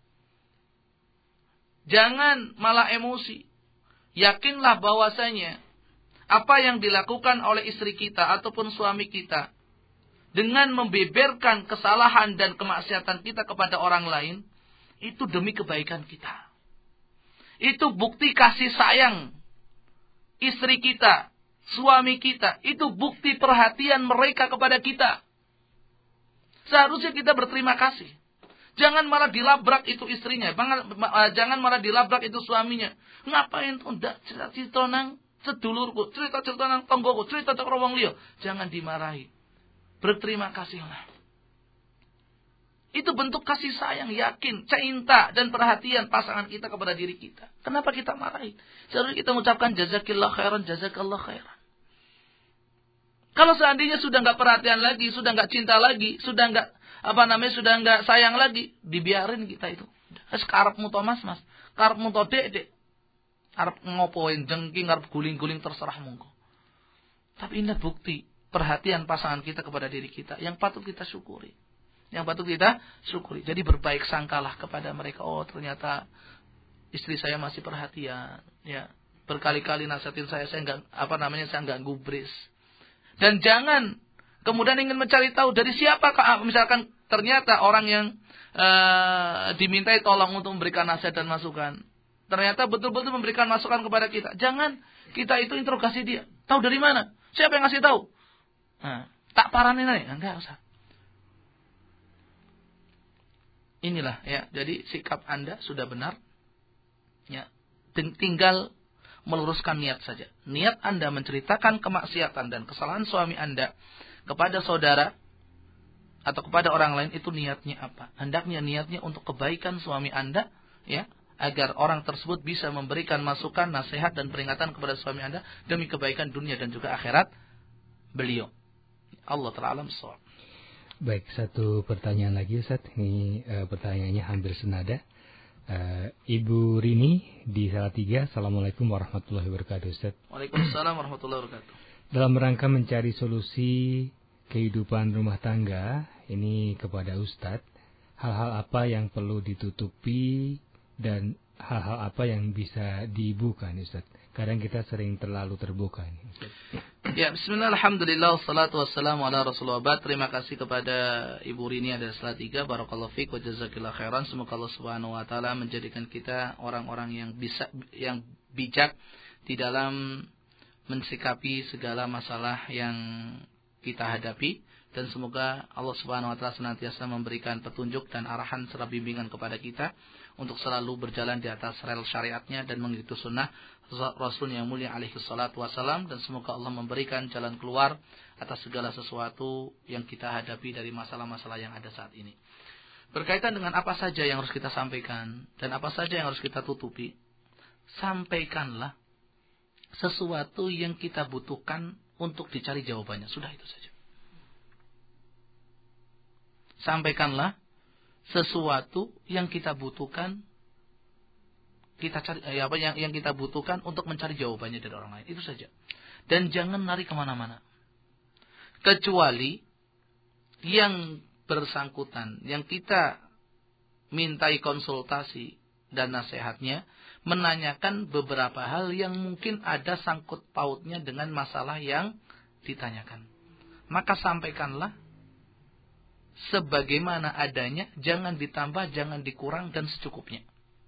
Jangan malah emosi. Yakinlah bahwasanya apa yang dilakukan oleh istri kita ataupun suami kita dengan membeberkan kesalahan dan kemaksiatan kita kepada orang lain, itu demi kebaikan kita. Itu bukti kasih sayang istri kita, suami kita. Itu bukti perhatian mereka kepada kita. Seharusnya kita berterima kasih. Jangan malah dilabrak itu istrinya. Jangan malah dilabrak itu suaminya. Ngapain tuh ndak cerita-cerita nang sedulurku, cerita-cerita nang tonggoku, cerita-cerita wong liya. Jangan dimarahi. Berterima kasihlah. Itu bentuk kasih sayang, yakin, cinta dan perhatian pasangan kita kepada diri kita. Kenapa kita marahi? Seharusnya kita mengucapkan jazakillah khairan, jazakallah khairan. Kalau seandainya sudah enggak perhatian lagi, sudah enggak cinta lagi, sudah enggak apa namanya, sudah enggak sayang lagi, dibiarin kita itu. Es karepmu to Mas, Mas. Karepmu to Dek, Dek. Arep ngopoin jengking, arep guling-guling terserah monggo. Tapi ini bukti perhatian pasangan kita kepada diri kita yang patut kita syukuri. Yang patut kita syukuri. Jadi berbaik sangkalah kepada mereka. Oh, ternyata istri saya masih perhatian, ya. Berkali-kali nasihatin saya, saya enggak apa namanya, saya enggak gubris. Dan jangan kemudian ingin mencari tahu dari siapa, misalkan ternyata orang yang uh, dimintai tolong untuk memberikan nasihat dan masukan, ternyata betul-betul memberikan masukan kepada kita. Jangan kita itu interogasi dia. Tahu dari mana? Siapa yang ngasih tahu? Nah, tak paranin aja, enggak usah. Inilah ya, jadi sikap Anda sudah benar. Ya, tinggal meluruskan niat saja. Niat Anda menceritakan kemaksiatan dan kesalahan suami Anda kepada saudara atau kepada orang lain, itu niatnya apa? Hendaknya niatnya untuk kebaikan suami Anda, ya, agar orang tersebut bisa memberikan masukan, nasihat dan peringatan kepada suami Anda demi kebaikan dunia dan juga akhirat beliau. Allah Ta'ala shawab. Baik, satu pertanyaan lagi Ustaz. Ini uh, pertanyaannya hampir senada. Uh, Ibu Rini di Salatiga. Assalamualaikum warahmatullahi wabarakatuh Ustaz. Waalaikumsalam warahmatullahi wabarakatuh. Dalam rangka mencari solusi kehidupan rumah tangga ini kepada Ustaz, hal-hal apa yang perlu ditutupi dan hal-hal apa yang bisa dibuka nih Ustaz? Kadang kita sering terlalu terbuka nih Ustaz. Ya, bismillah, alhamdulillah, wassalatu wassalamu ala rasulullah. Terima kasih kepada Ibu Rini ada Salatiga. Barakallahu fiik wa jazakillah khairan. Semoga Allah Subhanahu wa taala menjadikan kita orang-orang yang bisa, yang bijak di dalam mensikapi segala masalah yang kita hadapi, dan semoga Allah Subhanahu wa taala senantiasa memberikan petunjuk dan arahan serta bimbingan kepada kita untuk selalu berjalan di atas rel syariatnya dan mengikuti sunnah Rasul yang mulia alaihi salatu wassalam, dan semoga Allah memberikan jalan keluar atas segala sesuatu yang kita hadapi dari masalah-masalah yang ada saat ini. Berkaitan dengan apa saja yang harus kita sampaikan dan apa saja yang harus kita tutupi, sampaikanlah sesuatu yang kita butuhkan untuk dicari jawabannya. Sudah itu saja. Sampaikanlah sesuatu yang kita butuhkan, kita cari ya apa yang yang kita butuhkan untuk mencari jawabannya dari orang lain. Itu saja. Dan jangan lari kemana-mana. Kecuali yang bersangkutan, yang kita mintai konsultasi dan nasihatnya, menanyakan beberapa hal yang mungkin ada sangkut pautnya dengan masalah yang ditanyakan. Maka sampaikanlah sebagaimana adanya, jangan ditambah, jangan dikurang, dan secukupnya.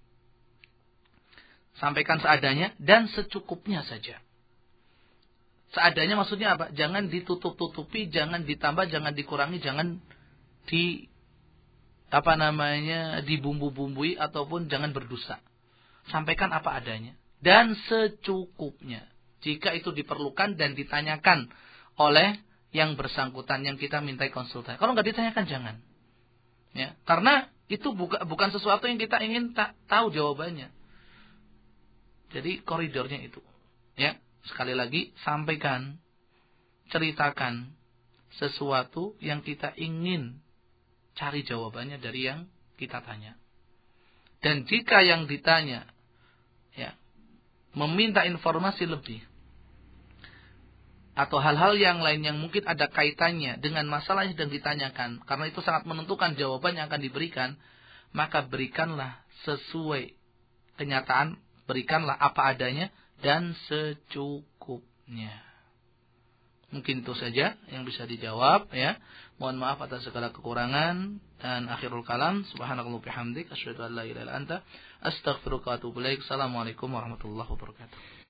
Sampaikan seadanya dan secukupnya saja. Seadanya maksudnya apa? Jangan ditutup-tutupi, jangan ditambah, jangan dikurangi, jangan di apa namanya dibumbu-bumbui ataupun jangan berdusta. Sampaikan apa adanya dan secukupnya. Jika itu diperlukan dan ditanyakan oleh yang bersangkutan yang kita mintai konsultasi. Kalau nggak ditanyakan jangan. Ya, karena itu buka, bukan sesuatu yang kita ingin ta- tahu jawabannya. Jadi koridornya itu. Ya, sekali lagi sampaikan, ceritakan sesuatu yang kita ingin cari jawabannya dari yang kita tanya. Dan jika yang ditanya ya meminta informasi lebih, atau hal-hal yang lain yang mungkin ada kaitannya dengan masalah yang sedang ditanyakan, karena itu sangat menentukan jawaban yang akan diberikan, maka berikanlah sesuai kenyataan, berikanlah apa adanya dan secukupnya. Mungkin itu saja yang bisa dijawab, ya. Mohon maaf atas segala kekurangan, dan akhirul kalam, subhanakallah bihamdik, asyhadu an la ilaha illa anta, astaghfiruka wa atubu ilaik. Assalamualaikum warahmatullahi wabarakatuh.